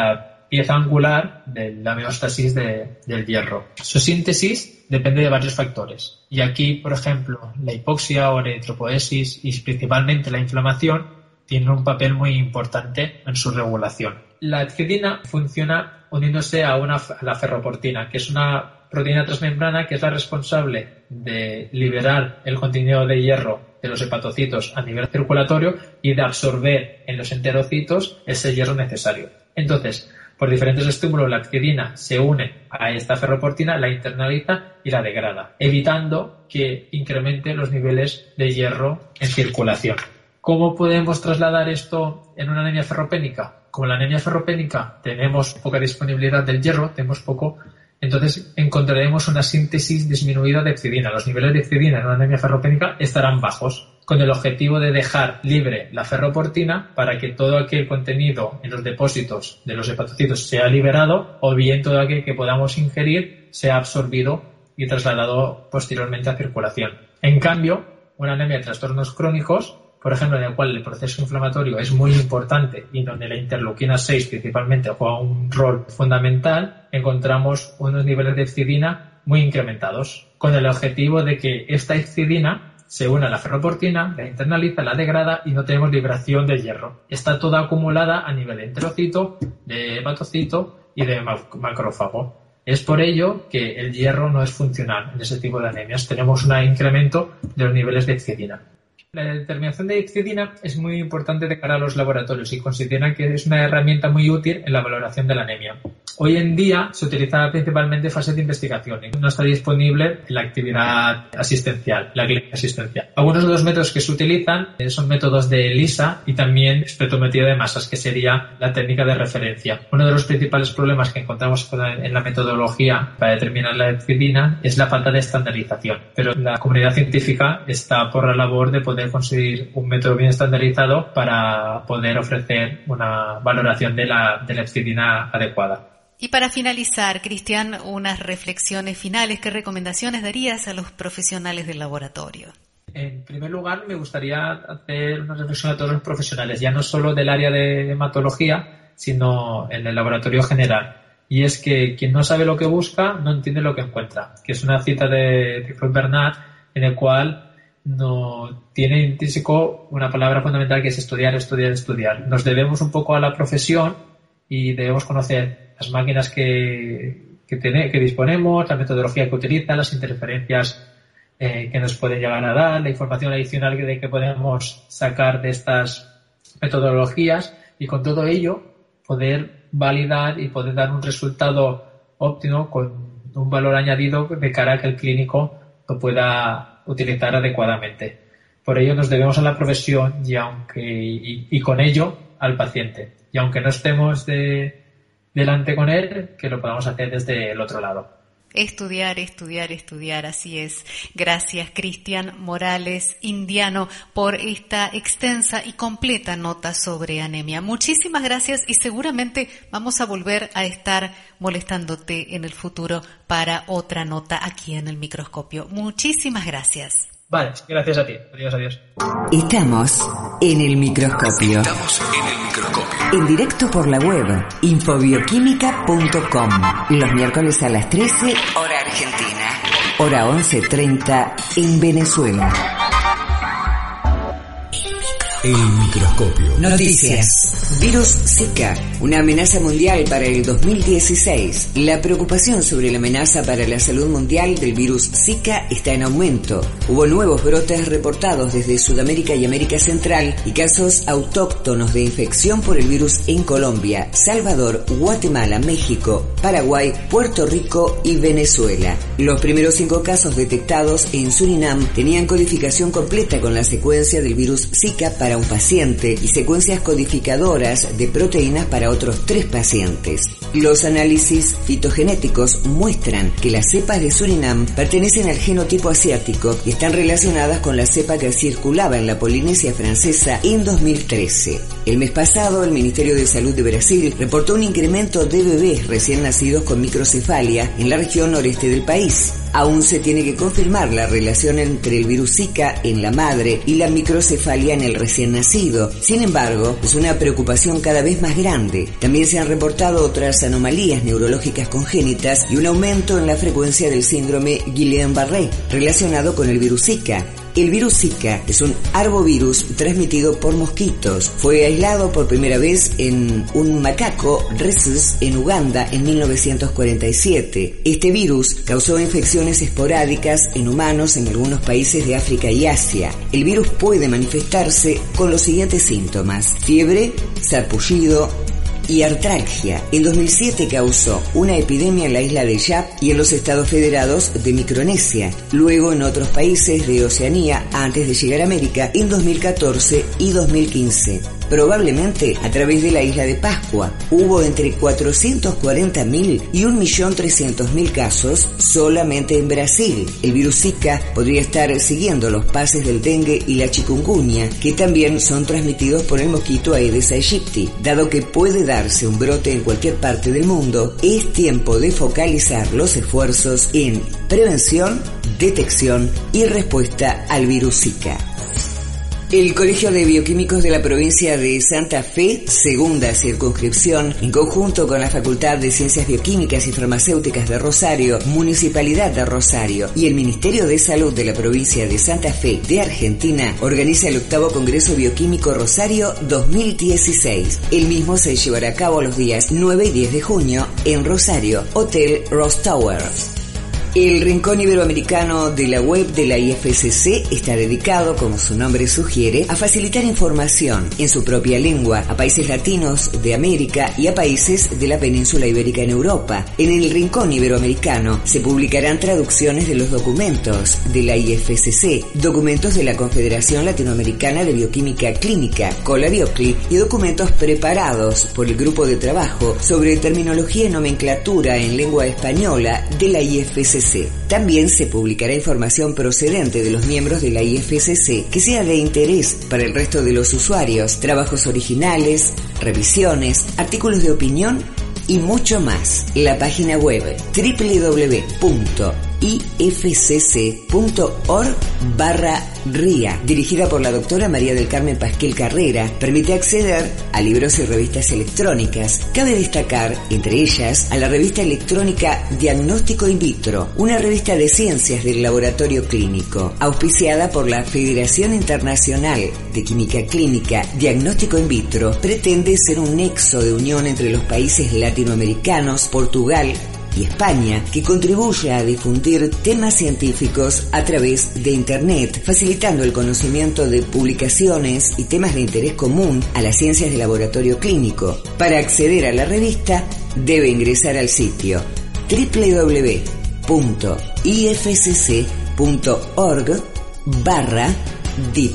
pieza angular de la homeostasis del hierro. Su síntesis depende de varios factores. Y aquí, por ejemplo, la hipoxia o la eritropoiesis y principalmente la inflamación tienen un papel muy importante en su regulación. La hexidina funciona uniéndose a la ferroportina, que es una proteína transmembrana que es la responsable de liberar el contenido de hierro de los hepatocitos a nivel circulatorio y de absorber en los enterocitos ese hierro necesario. Entonces, por diferentes estímulos, la hexidina se une a esta ferroportina, la internaliza y la degrada, evitando que incremente los niveles de hierro en circulación. ¿Cómo podemos trasladar esto en una anemia ferropénica? Como la anemia ferropénica tenemos poca disponibilidad del hierro, tenemos poco, entonces encontraremos una síntesis disminuida de hexidina. Los niveles de hexidina en una anemia ferropénica estarán bajos, con el objetivo de dejar libre la ferroportina para que todo aquel contenido en los depósitos de los hepatocitos sea liberado, o bien todo aquel que podamos ingerir sea absorbido y trasladado posteriormente a circulación. En cambio, una anemia de trastornos crónicos, por ejemplo, en el cual el proceso inflamatorio es muy importante y donde la interleuquina 6 principalmente juega un rol fundamental, encontramos unos niveles de hexidina muy incrementados, con el objetivo de que esta hexidina se une a la ferroportina, la internaliza, la degrada y no tenemos liberación de hierro. Está toda acumulada a nivel de enterocito, de hepatocito y de macrófago. Es por ello que el hierro no es funcional en ese tipo de anemias. Tenemos un incremento de los niveles de hexidina. La determinación de hexidina es muy importante de cara a los laboratorios y consideran que es una herramienta muy útil en la valoración de la anemia. Hoy en día se utiliza principalmente en fase de investigación y no está disponible en la actividad asistencial, la clínica asistencial. Algunos de los métodos que se utilizan son métodos de ELISA y también espectrometría de masas, que sería la técnica de referencia. Uno de los principales problemas que encontramos en la metodología para determinar la hexidina es la falta de estandarización, pero la comunidad científica está por la labor de poder conseguir un método bien estandarizado para poder ofrecer una valoración de la hexidina adecuada. Y para finalizar, Cristian, unas reflexiones finales. ¿Qué recomendaciones darías a los profesionales del laboratorio? En primer lugar, me gustaría hacer una reflexión a todos los profesionales, ya no solo del área de hematología, sino en el laboratorio general. Y es que quien no sabe lo que busca, no entiende lo que encuentra, que es una cita de Freud Bernard, en el cual no tiene intrínseco una palabra fundamental que es estudiar, estudiar, estudiar. Nos debemos un poco a la profesión y debemos conocer las máquinas que disponemos, la metodología que utiliza, las interferencias que nos pueden llegar a dar, la información adicional que podemos sacar de estas metodologías, y con todo ello poder validar y poder dar un resultado óptimo con un valor añadido de cara a que el clínico lo pueda utilizar adecuadamente. Por ello nos debemos a la profesión y con ello al paciente. Y aunque no estemos delante con él, que lo podamos hacer desde el otro lado. Estudiar, estudiar, estudiar, así es. Gracias, Cristian Morales Indiano, por esta extensa y completa nota sobre anemia. Muchísimas gracias y seguramente vamos a volver a estar molestándote en el futuro para otra nota aquí en el microscopio. Muchísimas gracias. Vale, gracias a ti. Adiós, adiós. Estamos en el microscopio. En directo por la web infobioquímica.com. Los miércoles a las 13, hora argentina. Hora 11:30 en Venezuela. El microscopio. Noticias. Virus Zika, una amenaza mundial para el 2016. La preocupación sobre la amenaza para la salud mundial del virus Zika está en aumento. Hubo nuevos brotes reportados desde Sudamérica y América Central y casos autóctonos de infección por el virus en Colombia, Salvador, Guatemala, México, Paraguay, Puerto Rico y Venezuela. Los primeros 5 casos detectados en Surinam tenían codificación completa con la secuencia del virus Zika para un paciente y secuencias codificadoras de proteínas para otros 3 pacientes. Los análisis fitogenéticos muestran que las cepas de Surinam pertenecen al genotipo asiático y están relacionadas con la cepa que circulaba en la Polinesia Francesa en 2013. El mes pasado, el Ministerio de Salud de Brasil reportó un incremento de bebés recién nacidos con microcefalia en la región noreste del país. Aún se tiene que confirmar la relación entre el virus Zika en la madre y la microcefalia en el recién nacido. Sin embargo, es una preocupación cada vez más grande. También se han reportado otras anomalías neurológicas congénitas y un aumento en la frecuencia del síndrome Guillain-Barré relacionado con el virus Zika. El virus Zika es un arbovirus transmitido por mosquitos. Fue aislado por primera vez en un macaco rhesus en Uganda en 1947. Este virus causó infecciones esporádicas en humanos en algunos países de África y Asia. El virus puede manifestarse con los siguientes síntomas: fiebre, sarpullido y artralgia. En 2007 causó una epidemia en la isla de Yap y en los Estados Federados de Micronesia, luego en otros países de Oceanía antes de llegar a América en 2014 y 2015. Probablemente a través de la isla de Pascua. Hubo entre 440.000 y 1.300.000 casos solamente en Brasil. El virus Zika podría estar siguiendo los pases del dengue y la chikungunya, que también son transmitidos por el mosquito Aedes aegypti. Dado que puede darse un brote en cualquier parte del mundo, es tiempo de focalizar los esfuerzos en prevención, detección y respuesta al virus Zika. El Colegio de Bioquímicos de la provincia de Santa Fe, segunda circunscripción, en conjunto con la Facultad de Ciencias Bioquímicas y Farmacéuticas de Rosario, Municipalidad de Rosario y el Ministerio de Salud de la provincia de Santa Fe de Argentina, organiza el 8º Congreso Bioquímico Rosario 2016. El mismo se llevará a cabo los días 9 y 10 de junio en Rosario, Hotel Rose Towers. El Rincón Iberoamericano de la web de la IFCC está dedicado, como su nombre sugiere, a facilitar información en su propia lengua a países latinos de América y a países de la península ibérica en Europa. En el Rincón Iberoamericano se publicarán traducciones de los documentos de la IFCC, documentos de la Confederación Latinoamericana de Bioquímica Clínica, COLA-BIOCLI, y documentos preparados por el Grupo de Trabajo sobre Terminología y Nomenclatura en Lengua Española de la IFCC. También se publicará información procedente de los miembros de la IFCC que sea de interés para el resto de los usuarios, trabajos originales, revisiones, artículos de opinión y mucho más. La página web www.ifcc.org/RIA, dirigida por la doctora María del Carmen Pasquel Carrera, permite acceder a libros y revistas electrónicas. Cabe destacar, entre ellas, a la revista electrónica Diagnóstico In Vitro, una revista de ciencias del laboratorio clínico, auspiciada por la Federación Internacional de Química Clínica. Diagnóstico In Vitro pretende ser un nexo de unión entre los países latinoamericanos, Portugal y España, que contribuye a difundir temas científicos a través de Internet, facilitando el conocimiento de publicaciones y temas de interés común a las ciencias de laboratorio clínico. Para acceder a la revista, debe ingresar al sitio www.ifcc.org/dip.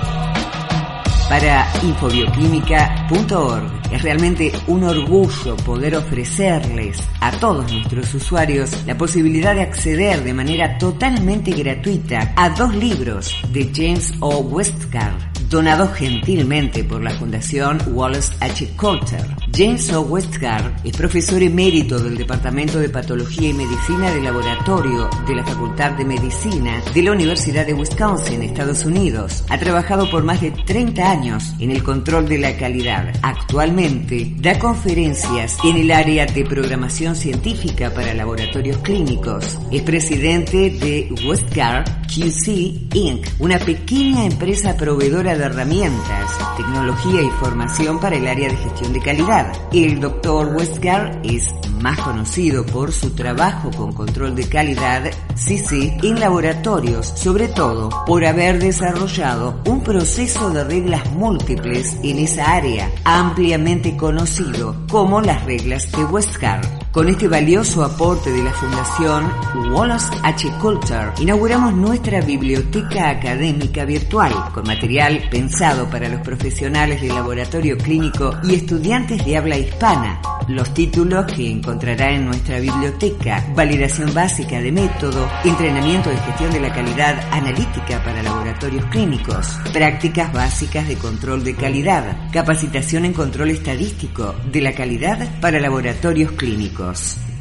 Para infobioquímica.org es realmente un orgullo poder ofrecerles a todos nuestros usuarios la posibilidad de acceder de manera totalmente gratuita a 2 libros de James O. Westcott, donados gentilmente por la Fundación Wallace H. Coulter. James O. Westcott es profesor emérito del Departamento de Patología y Medicina del Laboratorio de la Facultad de Medicina de la Universidad de Wisconsin, Estados Unidos. Ha trabajado por más de 30 años en el control de la calidad. Actualmente da conferencias en el área de programación científica para laboratorios clínicos. Es presidente de Westcott QC Inc., una pequeña empresa proveedora de herramientas, tecnología y formación para el área de gestión de calidad. El Dr. Westcott es más conocido por su trabajo con control de calidad CC en laboratorios, sobre todo por haber desarrollado un proceso de reglas múltiples en esa área, ampliamente conocido como las reglas de Westcott. Con este valioso aporte de la Fundación Wallace H. Coulter, inauguramos nuestra biblioteca académica virtual, con material pensado para los profesionales del laboratorio clínico y estudiantes de habla hispana. Los títulos que encontrará en nuestra biblioteca: validación básica de método, entrenamiento de gestión de la calidad analítica para laboratorios clínicos, prácticas básicas de control de calidad, capacitación en control estadístico de la calidad para laboratorios clínicos.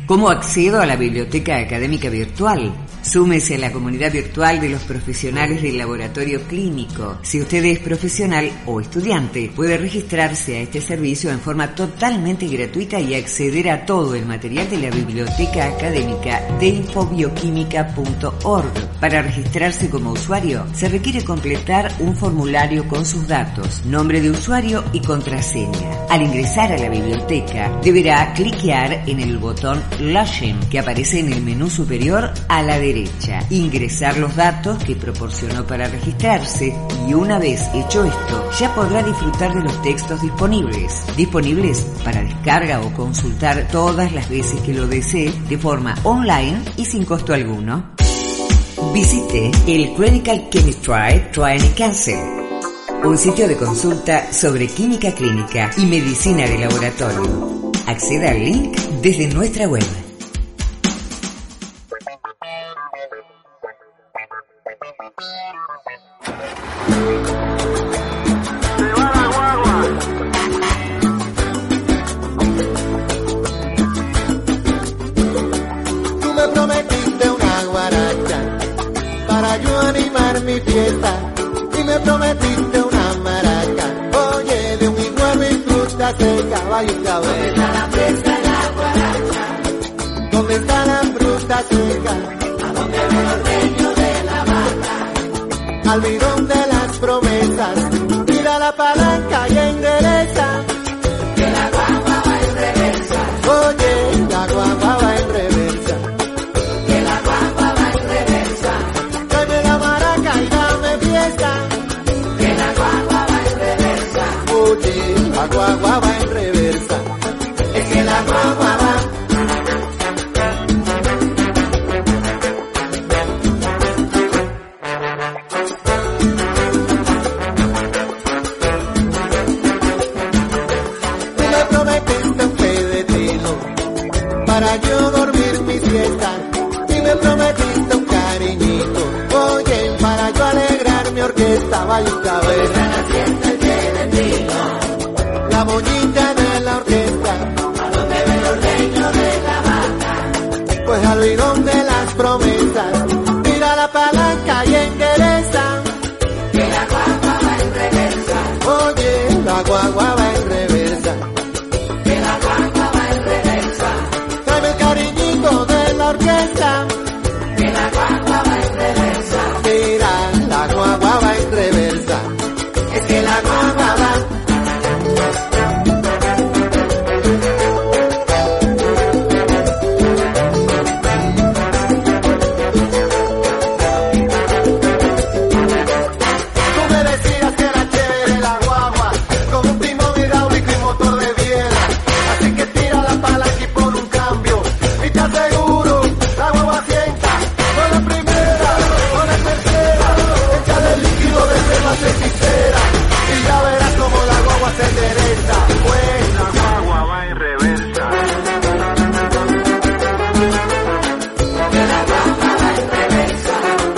¿Cómo accedo a la biblioteca académica virtual? Súmese a la comunidad virtual de los profesionales del laboratorio clínico. Si usted es profesional o estudiante, puede registrarse a este servicio en forma totalmente gratuita y acceder a todo el material de la biblioteca académica de infobioquímica.org. Para registrarse como usuario, se requiere completar un formulario con sus datos, nombre de usuario y contraseña. Al ingresar a la biblioteca, deberá cliquear en el botón Login que aparece en el menú superior a la derecha, ingresar los datos que proporcionó para registrarse y una vez hecho esto, ya podrá disfrutar de los textos disponibles para descarga o consultar todas las veces que lo desee de forma online y sin costo alguno. Visite el Clinical Chemistry Training Council, un sitio de consulta sobre química clínica y medicina de laboratorio. Acceda al link desde nuestra web. Tú me prometiste una guaracha para yo animar mi fiesta y me prometiste una maraca. Oye, de un igual y fruta seca, vaya un cabrón. ¿Dónde está la fiesta y la guaracha? ¿Dónde está la fruta seca? ¿A dónde ve los dueños de la vaca? Al bidón de las promesas, tira la palanca y endereza. Que la guagua va en reversa. Oye, la guagua va en reversa. Que la guagua va en reversa. Dame la maraca y dame fiesta. Que la guagua va en reversa. Oye, la guagua va en reversa. Es que la guagua va. Tú me prometiste un pedetino para yo dormir mi siesta y me prometiste un cariñito. Oye, para yo alegrar mi orquesta, vaya un cabrón. La fiesta el pedetino, la moñita de la orquesta. ¿A dónde ven los reinos de la vaca? Pues al bidón de las promesas, tira la palanca y endereza. Que la guagua va en reversa. Oye, la guagua va en reversa. Que la guagua va en reversa. Dame el cariñito de la orquesta. Que la guagua va en reversa. Mira, la guagua va en reversa. Es que la guagua va. Tú me decías que era chévere la guagua, con un timón hidráulico y motor de biela. Así que tira la palanca y pon un cambio. Y te aseguro, la guagua sienta. Con la primera, con la tercera, échale el líquido desde la cesticera. Y ya verás como la guagua se endereza. Pues la guagua va en reversa. Que la guagua va en reversa.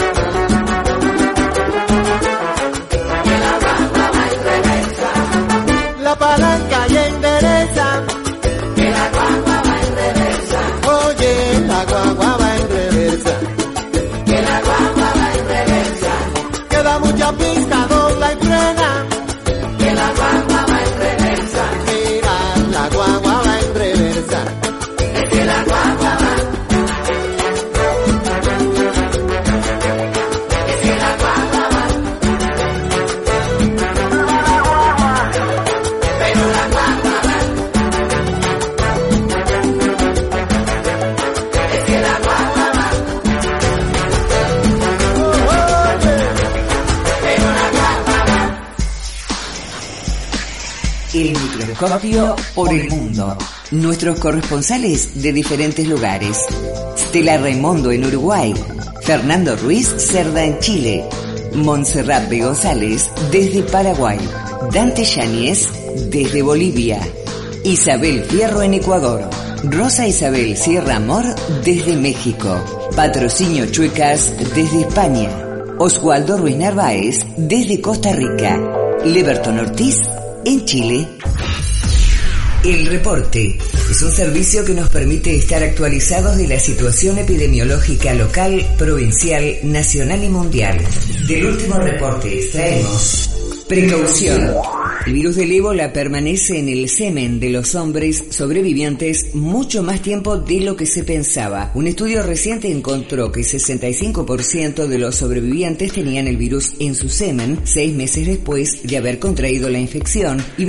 Que la guagua va en reversa. La palanca y endereza. Que la guagua va en reversa. Oye, la guagua va en reversa. Que la guagua va en reversa. Queda mucha pista, dobla y frena. Que la guagua va en reversa. Mira, la guagua va en reversa. Es que la guagua va. Es que la guagua va. Pero la guagua va. Es que la guagua va. Oye, pero la guagua va. El microscopio por el mundo. Nuestros corresponsales de diferentes lugares. Stella Raimondo en Uruguay. Fernando Ruiz Cerda en Chile. Montserrat B. González desde Paraguay. Dante Yáñez desde Bolivia. Isabel Fierro en Ecuador. Rosa Isabel Sierra Amor desde México. Patrocinio Chuecas desde España. Oswaldo Ruiz Narváez desde Costa Rica. Leberton Ortiz en Chile. El reporte es un servicio que nos permite estar actualizados de la situación epidemiológica local, provincial, nacional y mundial. Del último reporte extraemos: precaución. El virus del ébola permanece en el semen de los hombres sobrevivientes mucho más tiempo de lo que se pensaba. Un estudio reciente encontró que 65% de los sobrevivientes tenían el virus en su semen 6 meses después de haber contraído la infección y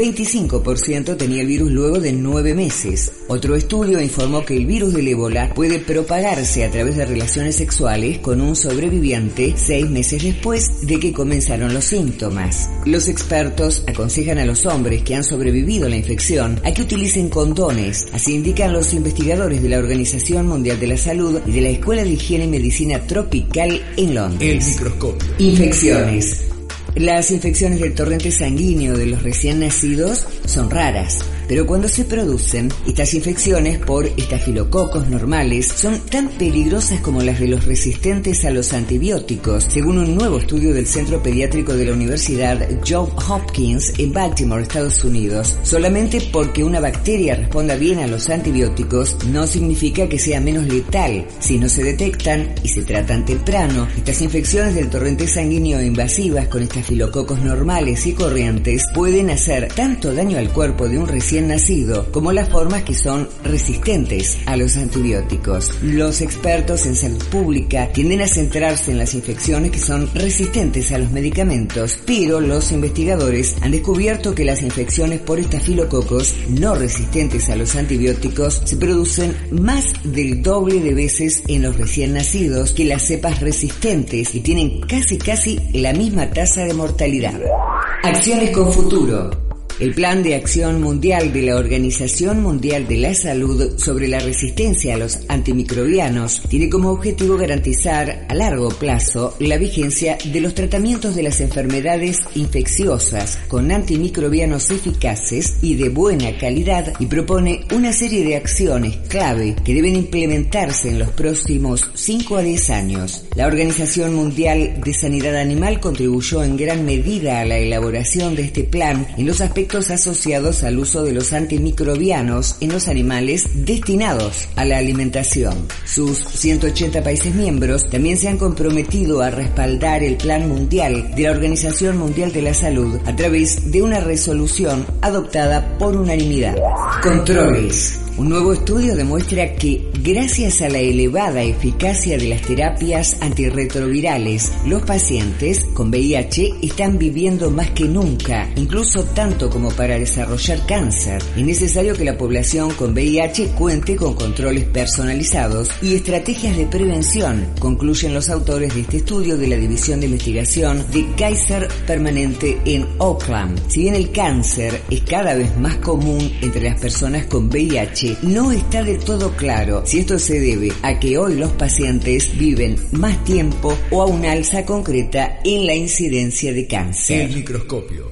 25% tenía el virus luego de 9 meses. Otro estudio informó que el virus del ébola puede propagarse a través de relaciones sexuales con un sobreviviente 6 meses después de que comenzaron los síntomas. Los expertos aconsejan a los hombres que han sobrevivido a la infección a que utilicen condones. Así indican los investigadores de la Organización Mundial de la Salud y de la Escuela de Higiene y Medicina Tropical en Londres. El microscopio. Infecciones. Las infecciones del torrente sanguíneo de los recién nacidos son raras, pero cuando se producen, estas infecciones por estafilococos normales son tan peligrosas como las de los resistentes a los antibióticos, según un nuevo estudio del Centro Pediátrico de la Universidad Johns Hopkins en Baltimore, Estados Unidos. Solamente porque una bacteria responda bien a los antibióticos no significa que sea menos letal. Si no se detectan y se tratan temprano, estas infecciones del torrente sanguíneo invasivas con estafilococos normales y corrientes pueden hacer tanto daño al cuerpo de un recién nacido como las formas que son resistentes a los antibióticos. Los expertos en salud pública tienden a centrarse en las infecciones que son resistentes a los medicamentos, pero los investigadores han descubierto que las infecciones por estafilococos no resistentes a los antibióticos se producen más del doble de veces en los recién nacidos que las cepas resistentes y tienen casi la misma tasa de mortalidad. Acciones con futuro. El Plan de Acción Mundial de la Organización Mundial de la Salud sobre la resistencia a los antimicrobianos tiene como objetivo garantizar a largo plazo la vigencia de los tratamientos de las enfermedades infecciosas con antimicrobianos eficaces y de buena calidad y propone una serie de acciones clave que deben implementarse en los próximos 5 a 10 años. La Organización Mundial de Sanidad Animal contribuyó en gran medida a la elaboración de este plan en los aspectos asociados al uso de los antimicrobianos en los animales destinados a la alimentación. Sus 180 países miembros también se han comprometido a respaldar el Plan Mundial de la Organización Mundial de la Salud a través de una resolución adoptada por unanimidad. Controles. Un nuevo estudio demuestra que, gracias a la elevada eficacia de las terapias antirretrovirales, los pacientes con VIH están viviendo más que nunca, incluso tanto como para desarrollar cáncer. Es necesario que la población con VIH cuente con controles personalizados y estrategias de prevención, concluyen los autores de este estudio de la División de Investigación de Kaiser Permanente en Oakland. Si bien el cáncer es cada vez más común entre las personas con VIH, no está del todo claro si esto se debe a que hoy los pacientes viven más tiempo o a una alza concreta en la incidencia de cáncer. El microscopio.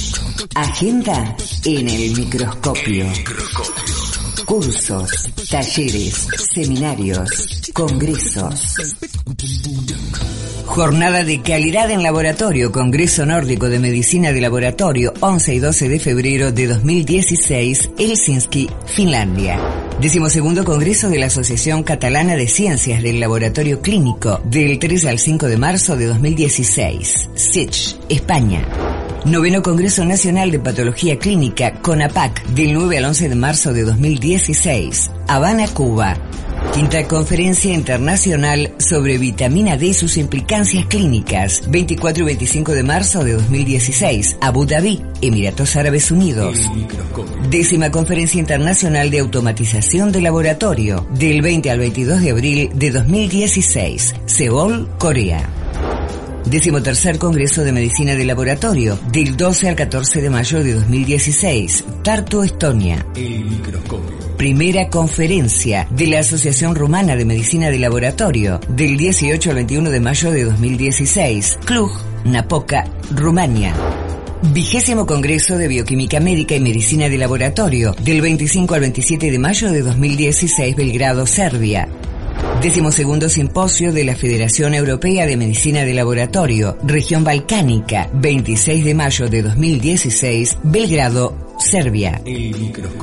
Agenda en el microscopio. Cursos, talleres, seminarios, congresos. Jornada de calidad en laboratorio, Congreso Nórdico de Medicina de Laboratorio, 11 y 12 de febrero de 2016, Helsinki, Finlandia. 12º Congreso de la Asociación Catalana de Ciencias del Laboratorio Clínico, del 3 al 5 de marzo de 2016, Sitges, España. 9º Congreso Nacional de Patología Clínica, CONAPAC, del 9 al 11 de marzo de 2016, Habana, Cuba. 5ª Conferencia Internacional sobre Vitamina D y sus implicancias clínicas, 24 y 25 de marzo de 2016, Abu Dhabi, Emiratos Árabes Unidos. 10ª Conferencia Internacional de Automatización de Laboratorio, del 20 al 22 de abril de 2016, Seúl, Corea. 13º Congreso de Medicina de Laboratorio, del 12 al 14 de mayo de 2016, Tartu, Estonia. El microscopio. Primera Conferencia de la Asociación Rumana de Medicina de Laboratorio, del 18 al 21 de mayo de 2016, Cluj, Napoca, Rumania. 20º Congreso de Bioquímica Médica y Medicina de Laboratorio, del 25 al 27 de mayo de 2016, Belgrado, Serbia. 12º Simposio de la Federación Europea de Medicina de Laboratorio, Región Balcánica, 26 de mayo de 2016, Belgrado, Serbia. El microscopio.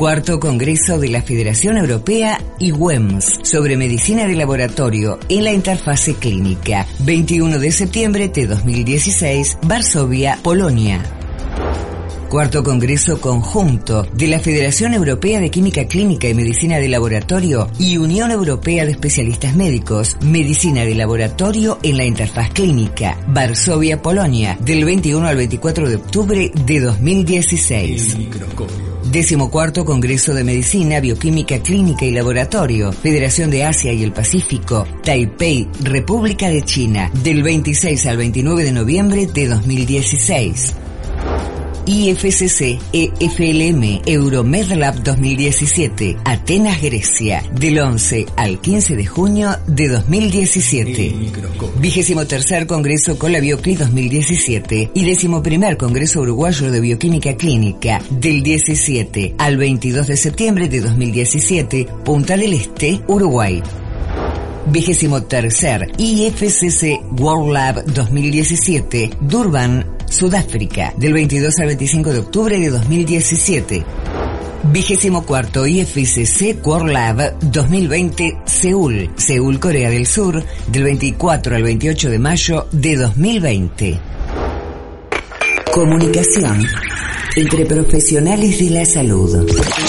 Cuarto Congreso de la Federación Europea y WEMS sobre Medicina de Laboratorio en la Interfase Clínica. 21 de septiembre de 2016, Varsovia, Polonia. Cuarto Congreso Conjunto de la Federación Europea de Química Clínica y Medicina de Laboratorio y Unión Europea de Especialistas Médicos, Medicina de Laboratorio en la Interfaz Clínica, Varsovia, Polonia, del 21 al 24 de octubre de 2016. 14º Congreso de Medicina, Bioquímica Clínica y Laboratorio, Federación de Asia y el Pacífico, Taipei, República de China, del 26 al 29 de noviembre de 2016. IFCC EFLM Euromedlab 2017, Atenas, Grecia, del 11 al 15 de junio de 2017. 23º Congreso Colabiocli 2017 y 11º Congreso Uruguayo de Bioquímica Clínica, del 17 al 22 de septiembre de 2017, Punta del Este, Uruguay. 23º IFCC World Lab 2017, Durban, Sudáfrica, del 22 al 25 de octubre de 2017. 24º IFCC World Lab 2020, Seúl, Seúl, Corea del Sur, del 24 al 28 de mayo de 2020. Comunicación entre profesionales de la salud.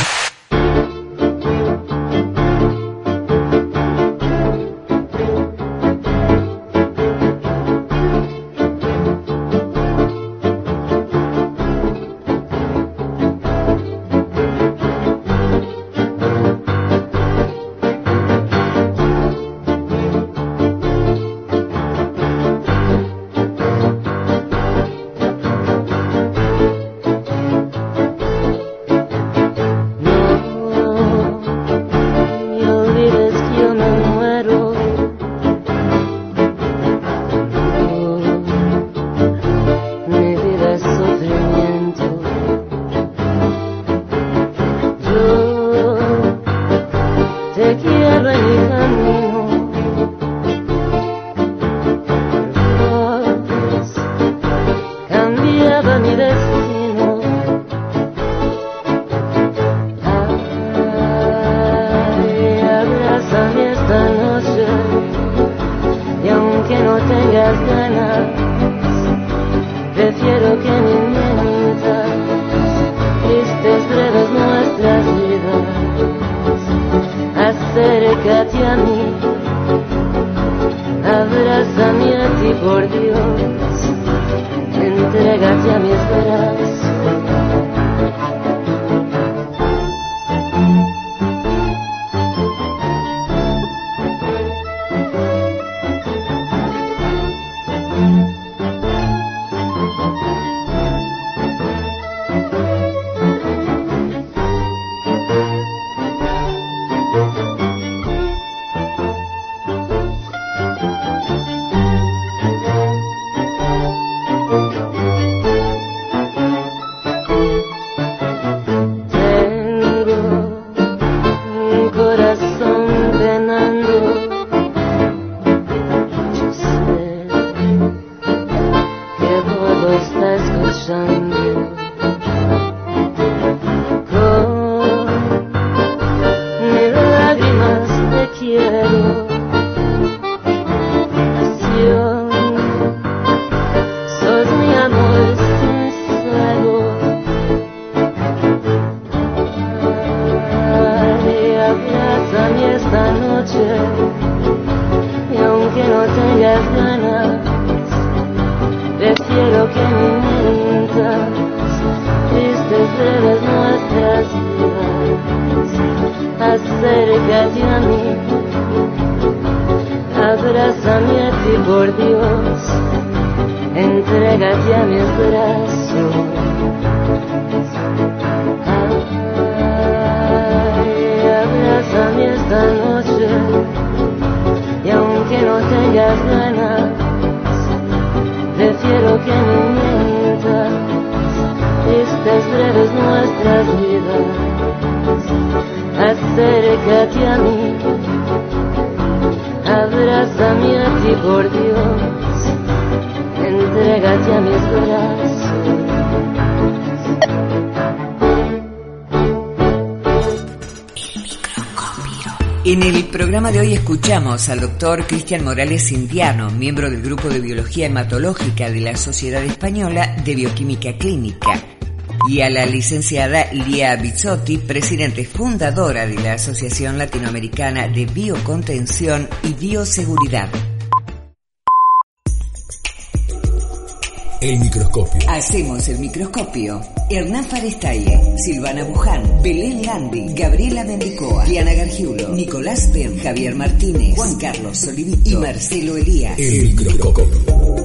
Acércate a mí, abrázame a ti por Dios, entrégate a mis brazos. En el programa de hoy escuchamos al doctor Cristian Morales Cintiano, miembro del Grupo de Biología Hematológica de la Sociedad Española de Bioquímica Clínica, y a la licenciada Lía Bizzotti, presidente fundadora de la Asociación Latinoamericana de Biocontención y Bioseguridad. El microscopio. Hacemos el microscopio. Hernán Farestaye, Silvana Buján, Belén Landi, Gabriela Mendicoa, Diana Gargiulo, Nicolás Ben, Javier Martínez, Juan Carlos Olivito y Marcelo Elías. El microscopio.